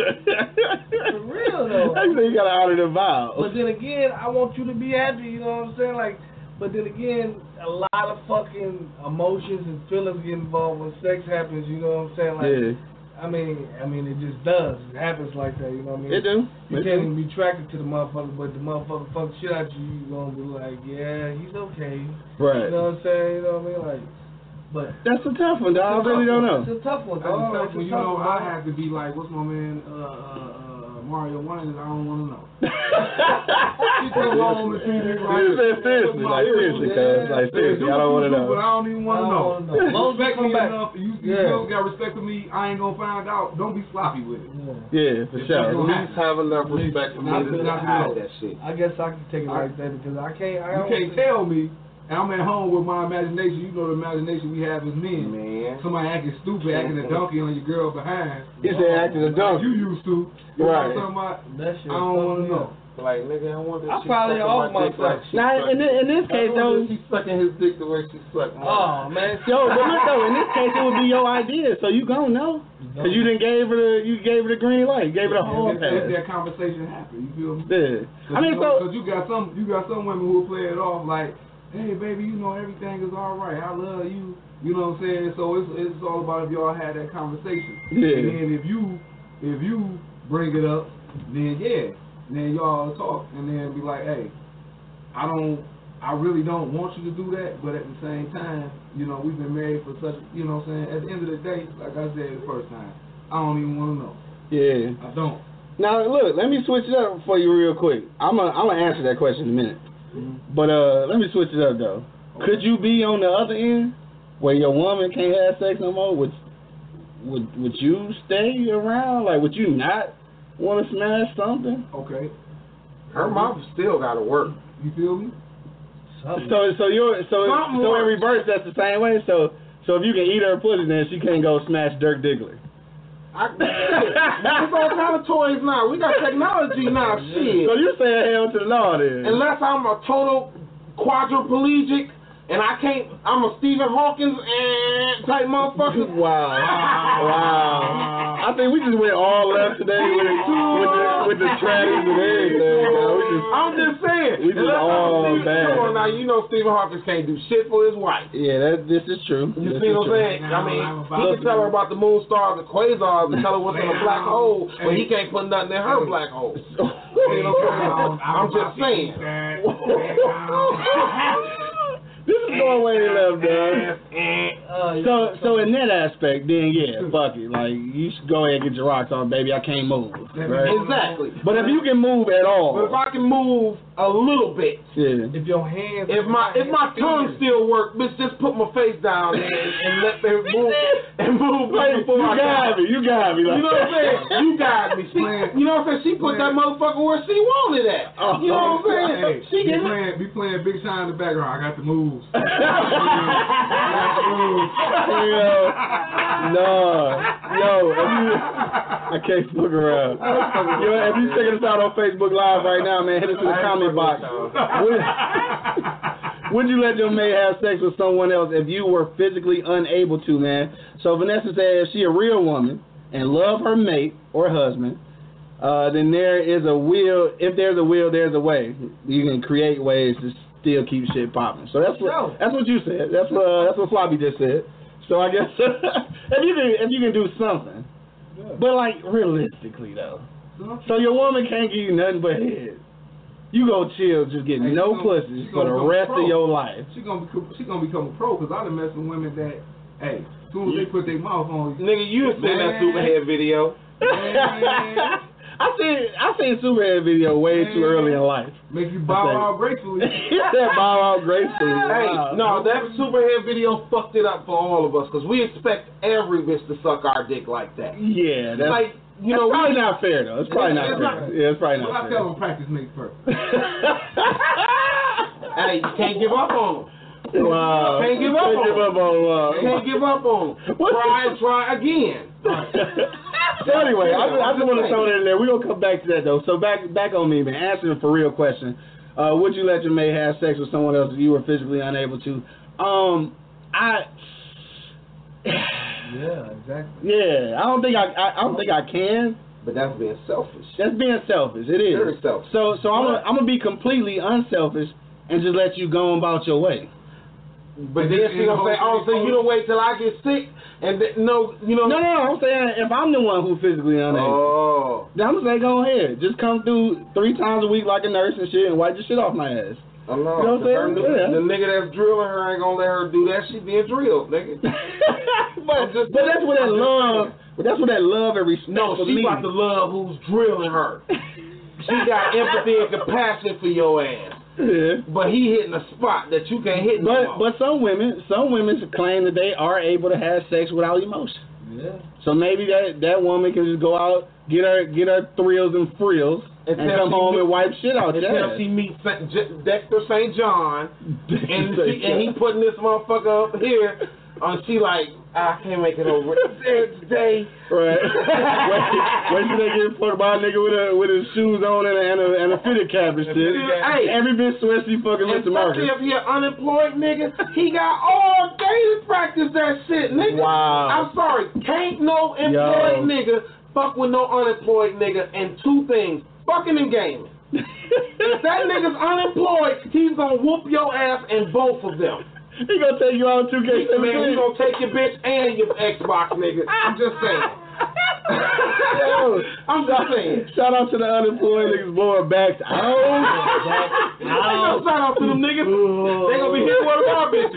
Speaker 3: for real though.
Speaker 2: I say you gotta honor the vows.
Speaker 3: But then again, I want you to be happy. You know what I'm saying? Like, but then again, a lot of fucking emotions and feelings get involved when sex happens. You know what I'm saying? Like.
Speaker 2: Yeah.
Speaker 3: I mean, I mean, it just does. It happens like that, you know what I mean?
Speaker 2: It do.
Speaker 3: You
Speaker 2: It
Speaker 3: can't
Speaker 2: do.
Speaker 3: even be attracted to the motherfucker, but the motherfucker fuck shit out you, you gonna be like, yeah, he's okay.
Speaker 2: Right.
Speaker 3: You know what I'm saying? You know what I mean? Like, but
Speaker 2: that's a tough one, dog. I really don't know.
Speaker 3: It's a tough one,
Speaker 5: That's
Speaker 3: dog.
Speaker 5: a tough
Speaker 3: It's a
Speaker 5: one. You
Speaker 3: tough
Speaker 5: know,
Speaker 3: one,
Speaker 5: I
Speaker 3: dog.
Speaker 5: had to be like, what's my man, uh, uh, uh, Mario Wayne? I don't want to know. She come home and see me right.
Speaker 2: You said seriously, like seriously, cuz, like seriously, I don't want to
Speaker 5: But
Speaker 2: know.
Speaker 5: I don't even want to know.
Speaker 3: know. Long as
Speaker 5: Respect
Speaker 3: come
Speaker 5: me
Speaker 3: back.
Speaker 5: enough. You, you
Speaker 3: Yeah.
Speaker 5: still got respect for me. I ain't gonna find out. Don't be sloppy with it.
Speaker 3: Yeah.
Speaker 2: Yeah, for
Speaker 5: It's
Speaker 2: sure.
Speaker 5: not
Speaker 4: At least have enough respect for me
Speaker 5: Not-
Speaker 4: to
Speaker 5: not-
Speaker 4: hide that shit.
Speaker 3: I guess I can take it
Speaker 5: I-
Speaker 3: like that because I can't. I
Speaker 5: You
Speaker 3: don't
Speaker 5: can't tell me. And I'm at home with my imagination. You know the imagination we have as men.
Speaker 4: Man.
Speaker 5: Somebody acting stupid, acting a donkey on your girl behind.
Speaker 2: He said acting a
Speaker 5: Like
Speaker 2: donkey.
Speaker 5: you used to. You
Speaker 2: Right.
Speaker 5: know what I'm talking about?
Speaker 3: That shit.
Speaker 5: I don't
Speaker 3: fuck
Speaker 5: want
Speaker 3: me
Speaker 5: to know.
Speaker 3: up.
Speaker 4: Like, nigga, I want this
Speaker 3: I
Speaker 4: shit
Speaker 3: probably
Speaker 4: sucking
Speaker 3: off my
Speaker 4: dick like
Speaker 3: fuck.
Speaker 4: she
Speaker 2: Now,
Speaker 4: sucking.
Speaker 2: in this, in this
Speaker 4: I
Speaker 2: case,
Speaker 4: wonder
Speaker 2: though,
Speaker 4: if she's sucking his dick the way she sucked mine.
Speaker 3: Oh man.
Speaker 2: yo, but look though, in this case, it would be your idea, so you gon' know, cause you didn't gave her the, you gave her the green light, you gave her the hall
Speaker 5: Let let
Speaker 2: pass.
Speaker 5: that conversation happen. You feel me?
Speaker 2: Yeah. I mean, so
Speaker 5: because you got some, you got some women who will play it off like, hey baby, you know everything is all right. I love you. You know what I'm saying? So it's it's all about if y'all had that conversation.
Speaker 2: Yeah.
Speaker 5: And then if you if you bring it up, then yeah, then y'all talk and then be like, hey, I don't, I really don't want you to do that, but at the same time, you know, we've been married for such, you know what I'm saying? At the end of the day, like I said the first time, I don't even want to know.
Speaker 2: yeah.
Speaker 5: I don't.
Speaker 2: Now look, let me switch it up for you real quick. I'm gonna I'm gonna answer that question in a minute,
Speaker 5: Mm-hmm.
Speaker 2: but uh, let me switch it up though. Could you be on the other end where your woman can't have sex no more? Would would would you stay around? Like, would you not want to smash something?
Speaker 5: Okay.
Speaker 4: Her mouth still gotta work.
Speaker 5: You feel me?
Speaker 3: Something.
Speaker 2: So so you're so
Speaker 4: Something
Speaker 2: so in
Speaker 4: works.
Speaker 2: reverse that's the same way. So so if you can eat her pussy, then she can't go smash Dirk Diggler.
Speaker 4: I, there's all kind of toys now. We got technology now. Shit.
Speaker 2: So you saying hell to the law then?
Speaker 4: Unless I'm a total quadriplegic and I can't, I'm a Stephen Hawkins and type motherfucker.
Speaker 2: Wow. Wow. I think we just went all left today with, with the with the trends and everything. Bro. We just,
Speaker 4: I'm just saying.
Speaker 2: We just
Speaker 4: Unless I'm
Speaker 2: all
Speaker 4: Stephen-
Speaker 2: bad.
Speaker 4: Come on now, you know Stephen Hawkins can't do shit for his wife.
Speaker 2: yeah, that this is true.
Speaker 4: You
Speaker 2: This
Speaker 4: see
Speaker 2: is
Speaker 4: what I'm
Speaker 2: true.
Speaker 4: saying? I mean, he can tell her about the moon stars, the quasars, and tell her what's in a black hole, but he can't put nothing in her black hole. You know what I'm saying? I'm just saying.
Speaker 2: This is going way left, dog.
Speaker 3: Uh,
Speaker 2: So, so in that aspect, then yeah, fuck it. Like you should go ahead and get your rocks on, baby. I can't move, right?
Speaker 4: Exactly.
Speaker 2: But if you can move at all,
Speaker 4: But if I can move a little bit,
Speaker 2: yeah.
Speaker 3: if your hands.
Speaker 4: if my if my tongue still work, bitch, just put my face down and, and let me move and move
Speaker 2: Like,
Speaker 4: right before
Speaker 2: you
Speaker 4: I
Speaker 2: got me. You got me. Like,
Speaker 4: You know what I'm saying? You got me. She, you know what I'm saying? She put that motherfucker where she wanted at.
Speaker 2: Oh,
Speaker 4: You know what I'm saying?
Speaker 5: Hey,
Speaker 4: She
Speaker 5: be
Speaker 4: get
Speaker 5: playing, be playing Big Shine in the background. I got the moves.
Speaker 2: no, no, if you, I can't fuck around. Yo, if you checking us out on Facebook Live right now, man, hit us in the comment box. Would, would you let your mate have sex with someone else if you were physically unable to, man? So Vanessa said if she a real woman and love her mate or husband, uh, then there is a will. If there's a will, there's a way. You can create ways to still keep shit popping. So that's what that's what you said. That's what uh, that's what Floppy just said. So I guess if you can if you can do something, but like realistically though, so your woman can't give you nothing but head. You go chill, just get
Speaker 5: Hey,
Speaker 2: no
Speaker 5: she gonna-
Speaker 2: pussies
Speaker 5: she
Speaker 2: for
Speaker 5: gonna
Speaker 2: the
Speaker 5: become
Speaker 2: rest
Speaker 5: pro.
Speaker 2: of your life.
Speaker 5: She gonna become, she gonna become a pro because I done messed with women that, hey, as soon as they put their mouth on you,
Speaker 4: Nigga, you have seen that
Speaker 5: Man.
Speaker 4: Superhead video.
Speaker 5: man,
Speaker 2: I seen I seen Superhead video way too early in life.
Speaker 5: make you bow
Speaker 2: Okay.
Speaker 5: out gracefully.
Speaker 2: He said bow out gracefully.
Speaker 4: Hey,
Speaker 2: Wow.
Speaker 4: no, that Superhead video fucked it up for all of us because we expect every bitch to suck our dick like that.
Speaker 2: Yeah, that's
Speaker 4: Like, you
Speaker 2: that's
Speaker 4: know,
Speaker 2: probably
Speaker 4: we,
Speaker 2: not fair though. It's probably not
Speaker 4: It's
Speaker 2: fair.
Speaker 4: not-
Speaker 2: Yeah, it's probably
Speaker 5: Well,
Speaker 2: not
Speaker 5: I
Speaker 2: fair.
Speaker 5: tell them practice makes perfect.
Speaker 4: Hey, you can't give up on them.
Speaker 2: Wow.
Speaker 4: Can't give up
Speaker 2: Can't
Speaker 4: on
Speaker 2: give up on them. Wow.
Speaker 4: Can't give up on them. Try and try again.
Speaker 2: So anyway, I, I just want to throw that in there. We're going to come back to that, though. So back back on me, man. Answering for real question. Uh, would you let your mate have sex with someone else if you were physically unable to? Um, I...
Speaker 3: Yeah, exactly.
Speaker 2: Yeah, I don't think I, I, I don't think I can.
Speaker 4: But that's being selfish.
Speaker 2: That's being selfish. It is.
Speaker 4: Very selfish.
Speaker 2: So so I'm gonna, I'm gonna be completely unselfish and just let you go about your way.
Speaker 4: But then she gonna say, oh, so you don't wait till I get sick and th- no, you know.
Speaker 2: No, no, no. I'm saying if I'm the one who physically unable,
Speaker 4: Oh.
Speaker 2: then I'm gonna say go ahead. Just come through three times a week like a nurse and shit and wipe the shit off my ass.
Speaker 4: I know.
Speaker 2: You know what I'm saying?
Speaker 4: The,
Speaker 2: Yeah.
Speaker 4: the nigga that's drilling her ain't gonna let her do that. She being drilled, nigga.
Speaker 2: but,
Speaker 4: just-
Speaker 2: but that's what that
Speaker 4: I'm just
Speaker 2: love.
Speaker 4: saying.
Speaker 2: But that's what that love and respect
Speaker 4: No,
Speaker 2: for
Speaker 4: she
Speaker 2: me.
Speaker 4: about to love who's drilling her. She got empathy and compassion for your ass.
Speaker 2: Yeah.
Speaker 4: But he hitting a spot that you can't hit no
Speaker 2: But
Speaker 4: more.
Speaker 2: but some women some women claim that they are able to have sex without emotion.
Speaker 3: Yeah.
Speaker 2: So maybe that that woman can just go out, get her get her thrills and frills, and, and come home meet, and wipe shit out your
Speaker 4: until
Speaker 2: ass.
Speaker 4: she meets Dexter Saint John, and, she, and he putting this motherfucker up here, and she like, I can't make it over today.
Speaker 2: Right. When should they get fucked by a nigga with a with his shoes on and a and a, and a fitted cap and shit?
Speaker 4: Hey,
Speaker 2: every bitch swears she fucking Mister Marcus.
Speaker 4: Especially if he an unemployed nigga, he got all day to practice that shit, nigga.
Speaker 2: Wow.
Speaker 4: I'm sorry, can't no employed
Speaker 2: Yo.
Speaker 4: nigga fuck with no unemployed nigga, and two things, fucking and gaming. If that nigga's unemployed, he's gonna whoop your ass in both of them.
Speaker 2: He gonna take you out two K
Speaker 4: Man,
Speaker 2: seventeen.
Speaker 4: he gonna take your bitch and your Xbox, nigga. I'm just saying.
Speaker 2: Yo,
Speaker 4: I'm just saying.
Speaker 2: Shout out to the unemployed niggas blowing backs out.
Speaker 4: Ain't no shout out to them niggas. They gonna be here with our bitches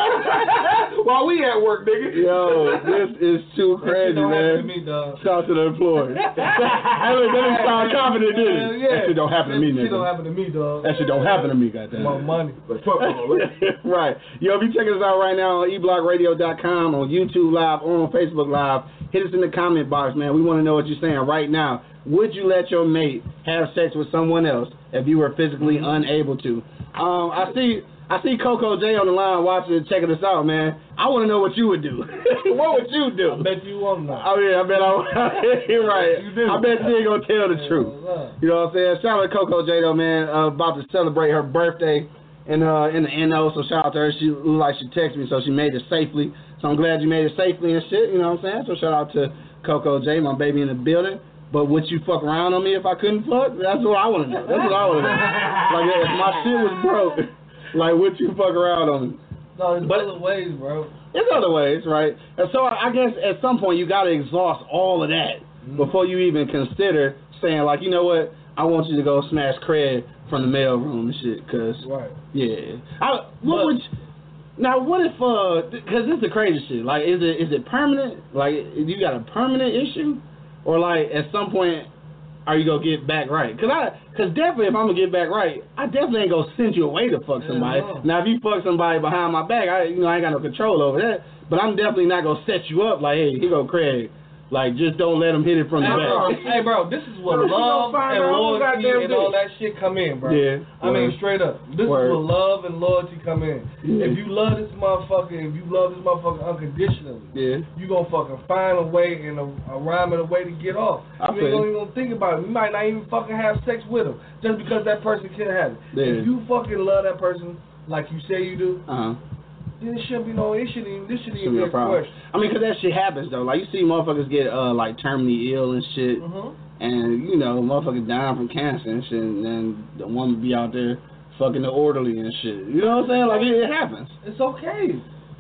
Speaker 4: while we at work, nigga.
Speaker 2: Yo, this is too crazy,
Speaker 3: That shit don't
Speaker 2: man.
Speaker 3: happen to me, dog.
Speaker 2: Shout out to the employed. that didn't sound confident, did it?
Speaker 3: Hell yeah.
Speaker 2: That shit don't happen to me,
Speaker 3: That shit
Speaker 2: nigga.
Speaker 3: don't happen to me, dog.
Speaker 2: That shit don't happen to me, goddamn.
Speaker 3: My money.
Speaker 4: But fuck all that.
Speaker 2: Right. Yo, be checking us out right now on e block radio dot com, on YouTube Live, or on Facebook Live. Hit us in the comment box, man. We want to know what you're saying right now. Would you let your mate have sex with someone else if you were physically unable to? Um, I see I see Coco J on the line watching and checking us out, man. I want to know what you would do. What would you do?
Speaker 3: I bet you won't know.
Speaker 2: Oh, yeah, I bet I You're right.
Speaker 3: You do.
Speaker 2: I bet you ain't going to tell the truth. You know what I'm saying? Shout out to Coco J, though, man. Uh, about to celebrate her birthday in, uh, in the N O, so shout out to her. She looked like she texted me, so she made it safely. So I'm glad you made it safely and shit, you know what I'm saying? So shout out to Coco J, my baby in the building. But would you fuck around on me if I couldn't fuck? That's what I want to know. That's what I want to know. Like, if my shit was broke, like, would you fuck around on me?
Speaker 3: No, there's
Speaker 2: But-
Speaker 3: other ways, bro.
Speaker 2: There's other ways, right? And so I guess at some point you got to exhaust all of that
Speaker 3: Mm-hmm.
Speaker 2: before you even consider saying, like, you know what? I want you to go smash Craig from the mailroom and shit, because,
Speaker 3: Right.
Speaker 2: yeah. I, what
Speaker 3: But-
Speaker 2: would you, now, what if, uh, because this is the crazy shit. Like, is it is it permanent? Like, you got a permanent issue? Or, like, at some point, are you going to get back right? Because I, cause definitely if I'm going to get back right, I definitely ain't going to send you away to fuck somebody.
Speaker 3: Yeah, no.
Speaker 2: Now, if you fuck somebody behind my back, I you know I ain't got no control over that. But I'm definitely not going to set you up like, hey, here go Craig. Like, just don't let him hit it from the
Speaker 3: Hey,
Speaker 2: back.
Speaker 3: bro, hey, bro, this is where
Speaker 4: Bro, you
Speaker 3: love
Speaker 4: gonna find
Speaker 3: and
Speaker 4: out who
Speaker 3: loyalty
Speaker 4: goddamn
Speaker 3: and
Speaker 4: did
Speaker 3: all
Speaker 4: it.
Speaker 3: that shit come in, bro.
Speaker 2: Yeah,
Speaker 3: I mean,
Speaker 2: word.
Speaker 3: straight up. This
Speaker 2: Word.
Speaker 3: is where love and loyalty come in.
Speaker 2: Yeah.
Speaker 3: If you love this motherfucker, if you love this motherfucker unconditionally,
Speaker 2: Yeah.
Speaker 3: you gonna fucking find a way and a, a rhyme and a way to get off.
Speaker 2: I
Speaker 3: You
Speaker 2: feel
Speaker 3: ain't gonna
Speaker 2: you.
Speaker 3: even think about it. You might not even fucking have sex with him just because that person can't have it.
Speaker 2: Yeah.
Speaker 3: If you fucking love that person like you say you do,
Speaker 2: Uh-huh.
Speaker 3: then it shouldn't be no. It shouldn't even. This shouldn't
Speaker 2: Shouldn't
Speaker 3: even
Speaker 2: be
Speaker 3: be
Speaker 2: a
Speaker 3: a
Speaker 2: problem.
Speaker 3: question.
Speaker 2: I mean, because that shit happens, though. Like, you see motherfuckers get, uh, like, terminally ill and shit.
Speaker 3: Mm-hmm.
Speaker 2: And, you know, motherfuckers dying from cancer and shit, and then the woman be out there fucking the orderly and shit. You know what I'm saying? Like, it, it happens.
Speaker 3: It's okay.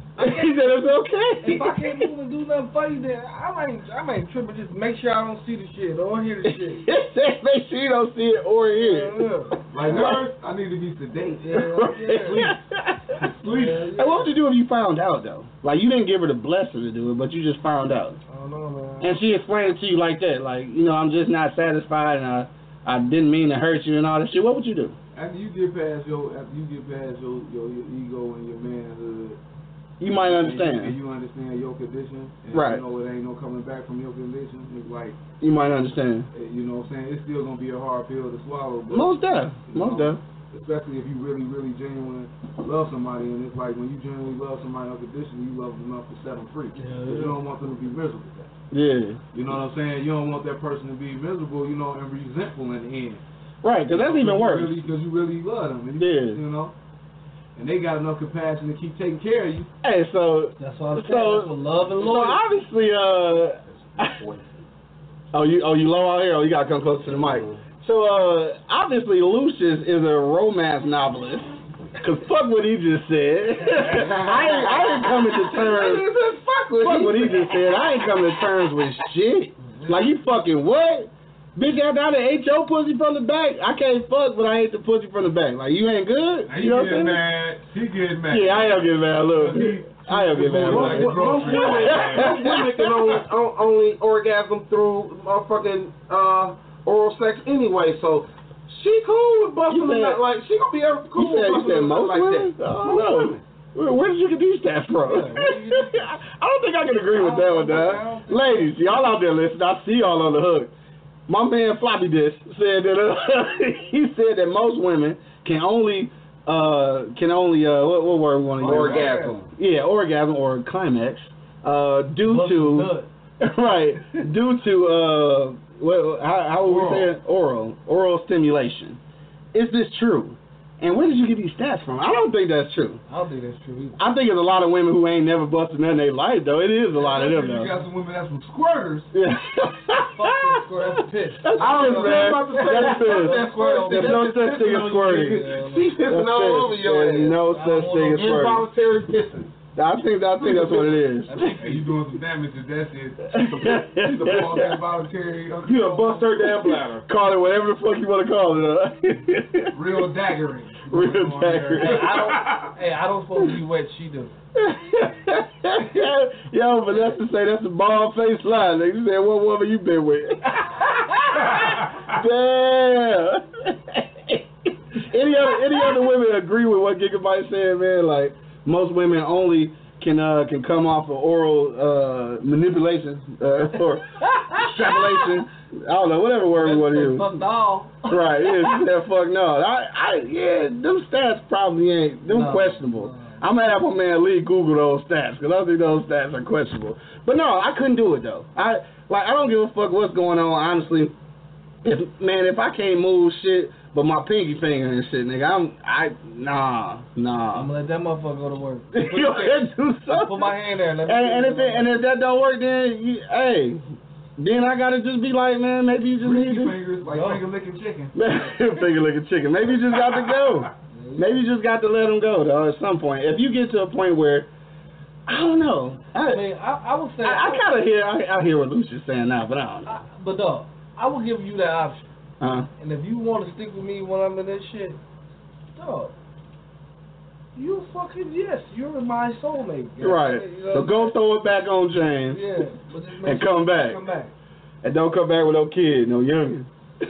Speaker 2: He said it's okay.
Speaker 3: If I can't move and do nothing for you, then I might, I might trip and just make sure I don't see the shit or hear the shit.
Speaker 2: Make sure you don't see it or hear it.
Speaker 3: Yeah.
Speaker 5: Like nurse, I need to be sedated.
Speaker 3: Yeah, yeah.
Speaker 5: Sleep.
Speaker 2: And what would you do if you found out, though? Like, you didn't give her the blessing to do it, but you just found out.
Speaker 3: I don't know, man.
Speaker 2: And she explained it to you like that. Like, you know, I'm just not satisfied, and I, I didn't mean to hurt you and all that shit. What would you do?
Speaker 5: After you get past your, after you get past your, your, your ego and your manhood,
Speaker 2: You might
Speaker 5: and you, and
Speaker 2: understand.
Speaker 5: you understand your condition, and
Speaker 2: Right.
Speaker 5: you know it ain't no coming back from your condition. It's like,
Speaker 2: You might understand.
Speaker 5: eh, you know what I'm saying? It's still gonna be a hard pill to swallow. But,
Speaker 2: Most deaf.
Speaker 5: you
Speaker 2: Most
Speaker 5: know,
Speaker 2: deaf.
Speaker 5: especially if you really, really genuinely love somebody, and it's like when you genuinely love somebody unconditionally, you love them enough to set them free. Yeah, yeah. You don't want them to be miserable.
Speaker 2: Yeah.
Speaker 5: You know what I'm saying? You don't want that person to be miserable, you know, and resentful in the end.
Speaker 2: Right, because that's even worse.
Speaker 5: Because you really love them. And
Speaker 2: yeah.
Speaker 5: You know? And they got enough compassion to keep taking care of you.
Speaker 2: Hey, so...
Speaker 3: That's what I'm saying.
Speaker 2: So,
Speaker 3: that's what love and loyalty.
Speaker 2: So, obviously, uh... oh, you oh you low out here? Oh, you got to come close to the mic. So, uh, obviously, Lucius is a romance novelist. Because fuck what he just said. I ain't, I ain't coming to terms... fuck what, fuck he, what he just said. I ain't coming to terms with shit. Like, you fucking what? Bitch, after I done ate your pussy from the back, I can't fuck, but I ate the pussy from the back. Like, you ain't good?
Speaker 5: He
Speaker 2: you know
Speaker 5: getting mad. He getting mad.
Speaker 2: Yeah, I am getting mad. Look, I am getting mad.
Speaker 4: Most women can only, only orgasm through motherfucking uh, oral sex anyway, so she cool with busting it out. Like, she gonna be able to cool with busting it out like that.
Speaker 2: Oh, no. Where, where did you get these stats from? I don't think I can agree with that one, dog. Ladies, y'all out there listening, I see y'all on the hook. My man Floppy Disk said that uh, he said that most women can only uh, can only uh, what, what word we want to use?
Speaker 4: Orgasm.
Speaker 2: Yeah, orgasm or climax uh, due
Speaker 3: Look
Speaker 2: to right due to uh, what how, how would we say it? Oral oral stimulation. Is this true? And where did you get these stats from? I don't think that's true.
Speaker 3: I don't think that's true either.
Speaker 2: I think there's a lot of women who ain't never busted none in their life, though. It is a lot of them, though.
Speaker 5: You got some women that's some squirters.
Speaker 2: Yeah.
Speaker 3: Fuck that squirt, that's a piss.
Speaker 2: That's
Speaker 4: I was
Speaker 2: piss, man.
Speaker 4: about to say
Speaker 2: That's piss.
Speaker 4: that squirt.
Speaker 2: There's no such thing as squirting.
Speaker 4: She's pissing all over your ass.
Speaker 2: There's no such thing as squirting.
Speaker 4: Involuntary pissing.
Speaker 2: I think I think that's what it is.
Speaker 5: Hey, you doing some damage if that's it. She's a false involuntary.
Speaker 4: You done bust her damn bladder.
Speaker 2: Call it whatever the fuck you want to call it. Uh.
Speaker 5: Real daggering.
Speaker 2: Real daggering.
Speaker 3: Hey, I don't, hey, I don't supposed to be wet, she do.
Speaker 2: Yo, but that's to say that's a bald faced lie. Like you said, what woman you been with? Damn. any other any other women agree with what Gigabyte said, man? Like most women only can uh can come off of oral uh manipulation uh, or extrapolation. I don't know, whatever word we want to use.
Speaker 3: Fuck no.
Speaker 2: Right, yeah, she said fuck no. I, I, yeah, them stats probably ain't, them
Speaker 3: no.
Speaker 2: questionable. I'm gonna have my man Lee Google those stats, because I think those stats are questionable. But no, I couldn't do it though. I, like, I don't give a fuck what's going on, honestly. If, man, if I can't move shit, but my pinky finger and shit, nigga, I'm, I, nah, nah.
Speaker 3: I'm gonna let that motherfucker go to work.
Speaker 2: You gotta do something.
Speaker 3: Put my hand there and let me
Speaker 2: and, and if it, and if that don't work, then, you, hey, then I gotta just be like, man, maybe you just need to.
Speaker 5: Fingers, like finger licking chicken.
Speaker 2: Finger licking chicken. Maybe you just got to go. Maybe you just got to let them go, though, at some point. If you get to a point where, I don't know. I,
Speaker 3: I mean, I, I would say.
Speaker 2: I, I kind of hear, I, I hear what Lucia's saying now, but I don't know.
Speaker 3: I, but, dog, I will give you that option.
Speaker 2: Uh-huh.
Speaker 3: And if you want to stick with me when I'm in this shit, dog, you fucking, yes, you're my soulmate. Guys.
Speaker 2: Right.
Speaker 3: You know
Speaker 2: so go throw it back on James.
Speaker 3: Yeah. But just make
Speaker 2: and
Speaker 3: sure
Speaker 2: come back.
Speaker 3: Come back.
Speaker 2: And don't come back with no kid, no youngin.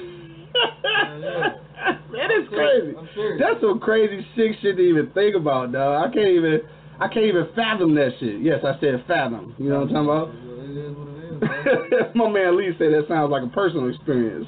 Speaker 3: yeah.
Speaker 2: That is crazy.
Speaker 3: I'm serious.
Speaker 2: That's some crazy sick shit to even think about, dog. I can't even, I can't even fathom that shit. Yes, I said fathom. You know what I'm talking about?
Speaker 3: It is what it is.
Speaker 2: My man Lee said that sounds like a personal experience.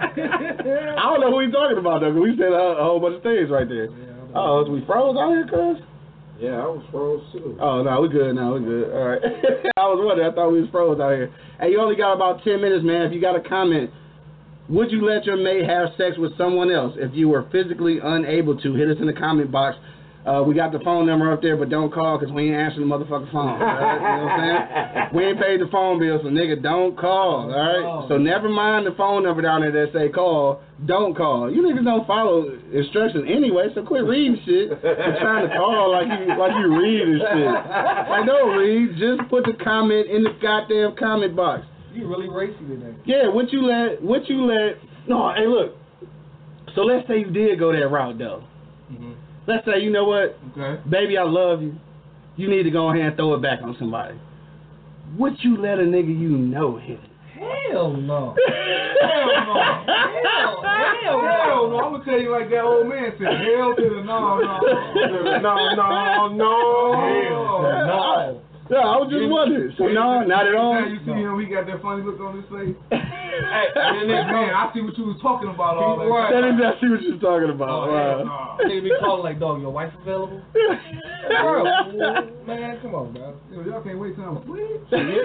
Speaker 2: I don't know who he's talking about though, because we said a, a whole bunch of things right there. Yeah, oh, is we froze out here, cuz?
Speaker 4: Yeah, I was froze too.
Speaker 2: Oh, no, we good now, we good. All right. I was wondering, I thought we was froze out here. Hey, you only got about ten minutes, man. If you got a comment, would you let your mate have sex with someone else if you were physically unable to? Hit us in the comment box. Uh, we got the phone number up there, but don't call because we ain't answering the motherfucking phone. All right? You know what I'm saying? We ain't paid the phone bill, so nigga, don't call. All right? So never mind the phone number down there that say call. Don't call. You niggas don't follow instructions anyway, so quit reading shit and trying to call like you like you read and shit. Like, don't read. Just put the comment in the goddamn comment box.
Speaker 3: You really racy today.
Speaker 2: Yeah, what you let, what you let, no, hey, look. So let's say you did go that route, though. Mm-hmm. Let's say, you know what?
Speaker 5: Okay.
Speaker 2: Baby, I love you. You need to go ahead and throw it back on somebody. Would you let a nigga you know hit it?
Speaker 3: Hell no.
Speaker 5: Hell no.
Speaker 3: Hell, hell,
Speaker 5: hell no. I'm going to tell you like that old man said, hell to the no, no.
Speaker 4: no, no, no.
Speaker 3: Hell no.
Speaker 2: Yeah, I was just wondering. So no, not at all.
Speaker 5: Now you see him, he got that funny look on his face.
Speaker 3: Hey, and then
Speaker 5: Man, I see what you was talking about all that.
Speaker 3: Right.
Speaker 2: That is actually what you're talking about.
Speaker 5: Oh,
Speaker 2: Wow.
Speaker 5: wow.
Speaker 3: Nigga be calling like, dog, your wife available? Bro, man, come on, bro.
Speaker 5: Yo, y'all can't wait till I'm asleep.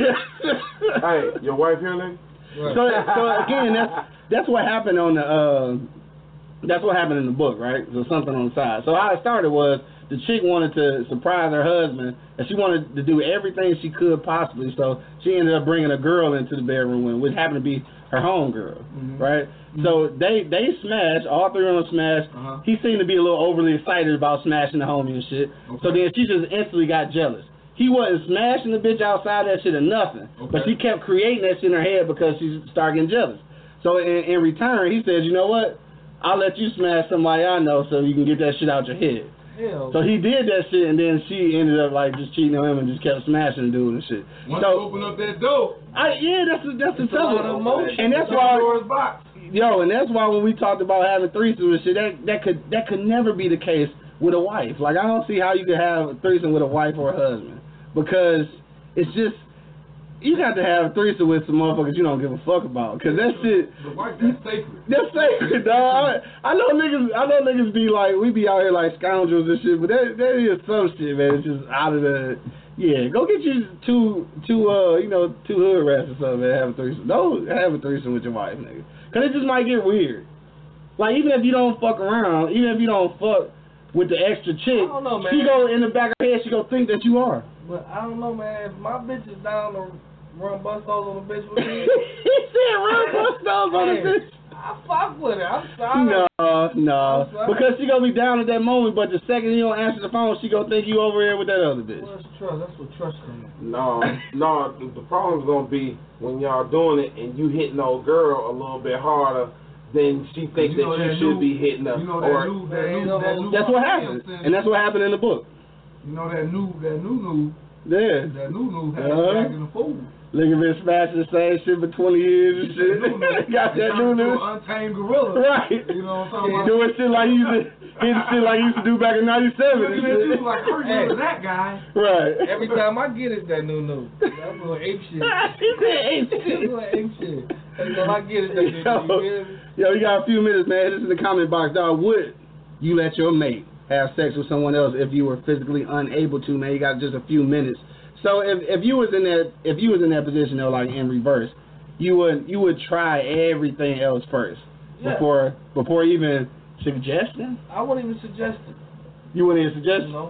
Speaker 4: Hey, your wife here, nigga?
Speaker 3: Right.
Speaker 2: So, so again, that's that's what happened on the uh, that's what happened in the book, right? So something on the side. So how it started was the chick wanted to surprise her husband, and she wanted to do everything she could possibly. So she ended up bringing a girl into the bedroom, which happened to be her home girl,
Speaker 3: Mm-hmm.
Speaker 2: right? Mm-hmm. So they they smashed, all three of them smashed.
Speaker 5: Uh-huh.
Speaker 2: He seemed to be a little overly excited about smashing the homie and shit.
Speaker 5: Okay.
Speaker 2: So then she just instantly got jealous. He wasn't smashing the bitch outside that shit or nothing, but
Speaker 5: Okay.
Speaker 2: she kept creating that shit in her head because she started getting jealous. So in, in return, he says, you know what? I'll let you smash somebody I know so you can get that shit out your head.
Speaker 3: Hell.
Speaker 2: So he did that shit, and then she ended up like just cheating on him and just kept smashing the dude and shit.
Speaker 5: Once
Speaker 2: so
Speaker 5: you open up that door,
Speaker 2: I, yeah, that's the, that's the
Speaker 3: It's a lot
Speaker 2: tough
Speaker 3: of
Speaker 2: one.
Speaker 3: emotion.
Speaker 2: And that's
Speaker 5: Pandora's
Speaker 2: why,
Speaker 5: box.
Speaker 2: yo, and that's why when we talked about having threesomes and shit, that that could that could never be the case with a wife. Like I don't see how you could have a threesome with a wife or a husband, because it's just you got to have a threesome with some motherfuckers you don't give a fuck about, because that shit.
Speaker 5: The wife, that's sacred.
Speaker 2: That's sacred, dog. I, I know niggas. I know niggas be like, we be out here like scoundrels and shit, but that that is some shit, man. It's just out of the. Yeah, go get you two, two, uh, you know, two hood rats or something, man. Have a threesome. Don't have a threesome with your wife, nigga, cause it just might get weird. Like even if you don't fuck around, even if you don't fuck with the extra chick,
Speaker 3: I don't know, man.
Speaker 2: she go in the back of her head, she go think that you are.
Speaker 3: But I don't know, man. If my bitch is down to run bust those on the bitch with me,
Speaker 2: He said run bust those on the
Speaker 3: hey,
Speaker 2: bitch.
Speaker 3: I fuck with her. I'm sorry.
Speaker 2: No, no.
Speaker 3: I'm sorry.
Speaker 2: Because she gonna be down at that moment, but the second you don't answer the phone, she gonna think you over here with that other bitch.
Speaker 3: What's trust? That's what trust comes in.
Speaker 4: No, no, the, the problem's gonna be when y'all doing it and you hitting old girl a little bit harder than she thinks
Speaker 5: You know
Speaker 4: that you
Speaker 5: that
Speaker 4: should
Speaker 5: new-
Speaker 4: be hitting her.
Speaker 5: You know that
Speaker 4: or,
Speaker 5: new, that new, that new.
Speaker 2: That's what happened, and that's what happened in the book.
Speaker 5: You know that new, that new, new,
Speaker 2: Yeah.
Speaker 5: that new, new had
Speaker 2: Uh-huh.
Speaker 5: back in the fold.
Speaker 2: Nigga been smashing the same shit for twenty years and shit. Got that new new.
Speaker 5: Untamed gorilla.
Speaker 2: Right.
Speaker 5: You know what I'm talking about?
Speaker 2: Doing shit like he used to, hitting shit like he used to do back in ninety-seven and
Speaker 5: Looking at you
Speaker 2: shit.
Speaker 5: like, I remember that guy.
Speaker 2: Right.
Speaker 3: Every time I get it, that new new. I'm going ape shit.
Speaker 2: He said ape
Speaker 3: I'm
Speaker 2: shit.
Speaker 3: going ape shit. Every time I get it, that new new. You hear me?
Speaker 2: Yo, you got a few minutes, man. This is the comment box, dog. Would you let your mate have sex with someone else if you were physically unable to, man? You got just a few minutes. So if if you was in that if you was in that position, though, like in reverse, you would you would try everything else first
Speaker 3: Yeah.
Speaker 2: before before even suggesting.
Speaker 3: I wouldn't even suggest it.
Speaker 2: You wouldn't even suggest.
Speaker 3: You know?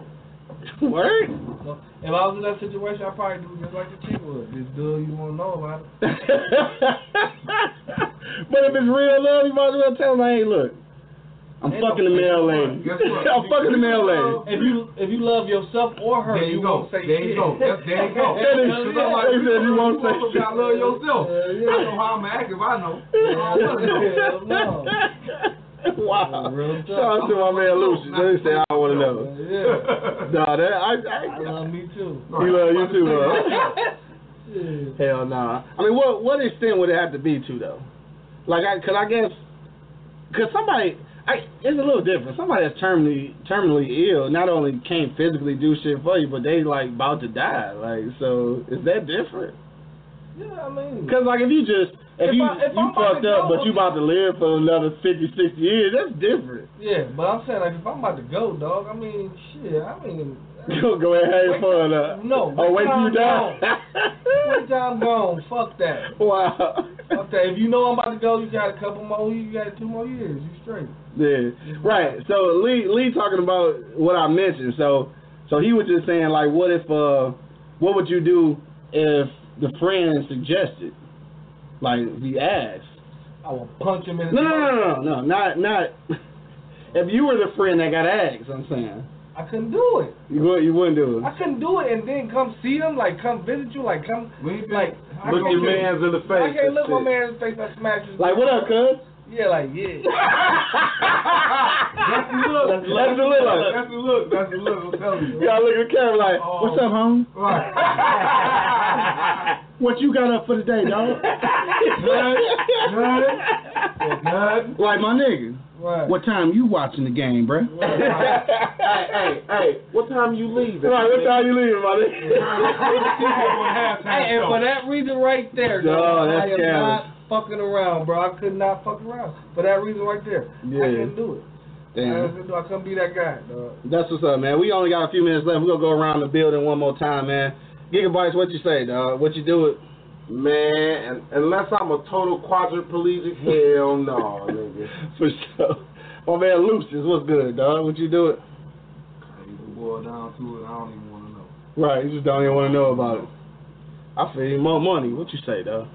Speaker 2: Word.
Speaker 3: No. If I was in that situation, I'd probably do just like the chick would. This dude, you want to know about it.
Speaker 2: But if it's real love, you might as well tell them, hey, look, I'm
Speaker 3: Ain't
Speaker 2: fucking
Speaker 3: no-
Speaker 2: the mail lady.
Speaker 5: Guess what?
Speaker 2: I'm fucking the mail lady.
Speaker 3: If you if you love yourself or her,
Speaker 5: There you
Speaker 3: you
Speaker 5: go.
Speaker 3: won't say
Speaker 5: There
Speaker 3: shit.
Speaker 5: you go. That's- There you go.
Speaker 2: That is-
Speaker 5: Because I'm like,
Speaker 2: they said you won't say
Speaker 5: also
Speaker 2: shit.
Speaker 5: gotta love yourself.
Speaker 3: Yeah, yeah.
Speaker 5: I know how I'm active. I know. I don't wanna know.
Speaker 3: Hell no.
Speaker 2: Wow.
Speaker 3: Real
Speaker 2: Shout out to my man Lucius. They say I want to know.
Speaker 3: Yeah.
Speaker 2: No, that I,
Speaker 3: I
Speaker 2: I,
Speaker 3: love me too.
Speaker 2: he love you too, bro.
Speaker 3: Yeah.
Speaker 2: Hell nah. I mean, what what extent would it have to be to though? Like, I, cause I guess, cause somebody, I, it's a little different. Somebody that's terminally terminally ill not only can't physically do shit for you, but they like about to die. Like, so is that different?
Speaker 3: Yeah, I mean.
Speaker 2: Cause like if you just if,
Speaker 3: If
Speaker 2: you
Speaker 3: I- if
Speaker 2: you
Speaker 3: I'm about
Speaker 2: fucked
Speaker 3: to
Speaker 2: up,
Speaker 3: go-
Speaker 2: but you about to live for another fifty, sixty years, that's different.
Speaker 3: Yeah, but I'm saying like if I'm about to go, dog. I mean, shit. I mean.
Speaker 2: Go go ahead and have fun. Uh,
Speaker 3: No,
Speaker 2: oh wait till you
Speaker 3: wait till I'm
Speaker 2: die.
Speaker 3: Wait till I'm gone. Fuck that.
Speaker 2: Wow.
Speaker 3: Fuck that. If you know I'm about to go, you got a couple more. You got two more years. You straight.
Speaker 2: Yeah, right. So Lee Lee talking about what I mentioned. So so he was just saying like, what if uh, what would you do if the friend suggested, like he asked?
Speaker 3: I will punch him in the
Speaker 2: No, no, no, no, no, not not. If you were the friend that got asked, I'm saying
Speaker 3: I couldn't do it.
Speaker 2: you would you wouldn't do it.
Speaker 3: I couldn't do it and then come see them, like come visit you, like come,
Speaker 5: We ain't
Speaker 3: like. I
Speaker 4: Look
Speaker 3: can't
Speaker 4: your
Speaker 3: do-
Speaker 4: mans in the face.
Speaker 3: I can't
Speaker 4: and
Speaker 3: look my
Speaker 4: shit.
Speaker 3: man in the face. I smash his.
Speaker 2: Like what up, cuz?
Speaker 3: Yeah, like yeah.
Speaker 5: That's the look.
Speaker 2: That's the look.
Speaker 5: That's the look. That's the look. I'm telling you.
Speaker 2: You gotta look at the camera like,
Speaker 5: Oh.
Speaker 2: what's up, home?
Speaker 5: Right.
Speaker 2: What you got up for the day, dog?
Speaker 5: Nut. Nut.
Speaker 2: Like my nigga.
Speaker 3: Right.
Speaker 2: What time you watching the game, bruh?
Speaker 4: hey, hey, hey, what time you leaving?
Speaker 2: Right, what time you leaving, my nigga?
Speaker 3: Hey, and for that reason right there,
Speaker 2: Oh,
Speaker 3: dog,
Speaker 2: that's
Speaker 3: I am
Speaker 2: careless.
Speaker 3: not fucking around, bro. I could not fuck around. For that reason right there.
Speaker 2: Yeah.
Speaker 3: I couldn't do it.
Speaker 2: Damn.
Speaker 3: I couldn't, do, I couldn't be that guy, dog.
Speaker 2: That's what's up, man. We only got a few minutes left. We're going to go around the building one more time, man. Gigabytes, what you say, dog? What you do it?
Speaker 4: Man, unless I'm a total quadriplegic, hell no, nigga.
Speaker 2: For sure. My man Lucius, what's good, dog? What you do it?
Speaker 5: You can boil down to it. I don't even want to know.
Speaker 2: Right, you just don't even want to know about it. I feel you. More money. What you say, dog?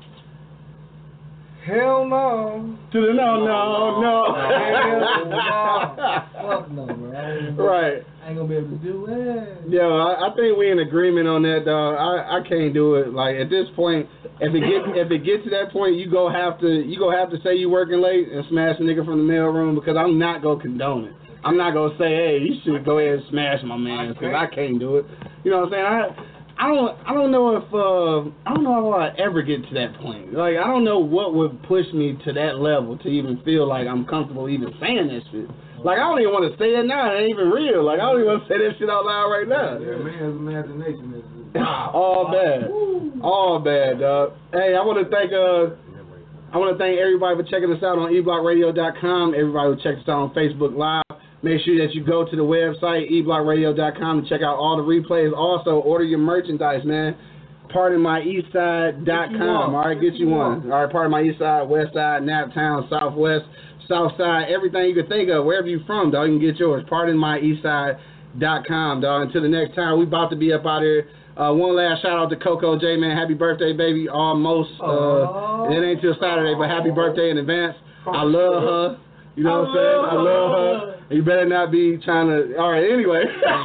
Speaker 3: Hell no.
Speaker 2: To the no, no, no.
Speaker 3: Hell no. Fuck no, bro. I ain't gonna,
Speaker 2: Right.
Speaker 3: I ain't gonna be able to do it.
Speaker 2: Yeah, I, I think we in agreement on that, dog. I, I can't do it. Like at this point, if it get if it gets to that point, you go have to you go have to say you working late and smash a nigga from the mail room because I'm not gonna condone it. I'm not gonna say, hey, you should go ahead and smash my man because I can't do it. You know what I'm saying? I I don't I don't know if uh, I don't know if I ever get to that point. Like I don't know what would push me to that level to even feel like I'm comfortable even saying that shit. Like, I don't even want to say it now. It ain't even real. Like, I don't even want to say that shit out loud right now.
Speaker 5: Yeah, man's imagination is
Speaker 2: all bad. All bad, dog. Hey, I want to thank uh, I want to thank everybody for checking us out on e block radio dot com. Everybody who checks us out on Facebook Live. Make sure that you go to the website, e block radio dot com, and check out all the replays. Also, order your merchandise, man. pardon my east side dot com. All right, get you one. All right, Pardon My Eastside, West Side, Naptown, Southwest, South Side, everything you can think of, wherever you from, dog, you can get yours. pardon my east side dot com, dog. Until the next time, we about to be up out here. Uh, one last shout out to Coco J, man. Happy birthday, baby. Almost. Uh, it ain't till Saturday, but happy birthday in advance. I love her. You know what I'm saying? I love her. You better not be trying to. All right, anyway.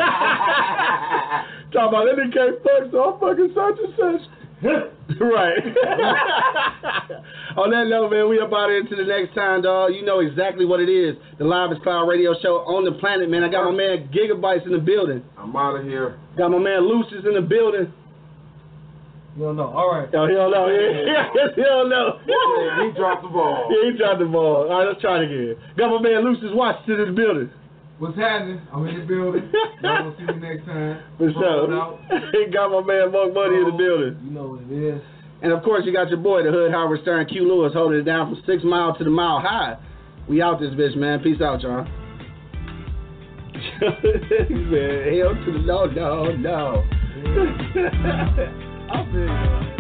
Speaker 2: Talk about that nigga can't fuck, so I'm fucking such and such. Right. On that note, man, we up out here until the next time, dog. You know exactly what it is. The Live is Cloud radio show on the planet, man. I got my man Gigabytes in the building.
Speaker 4: I'm out of here.
Speaker 2: Got my man Lucius in the building.
Speaker 3: You don't know. All right.
Speaker 2: Oh, he don't know. Yeah, he don't know.
Speaker 4: Yeah, he dropped the ball.
Speaker 2: Yeah, he dropped the ball. All right, let's try it again. Got my man Lucius Washington in the building.
Speaker 5: What's happening? I'm in the building. Y'all will see me next time.
Speaker 2: For sure. He got my man Monk Money in the building.
Speaker 3: You know what it is.
Speaker 2: And of course, you got your boy, the Hood Howard Stern, Q Lewis, holding it down from six mile to the mile high. We out this bitch, man. Peace out, y'all. Man, hell to the no, no, no. I feel you.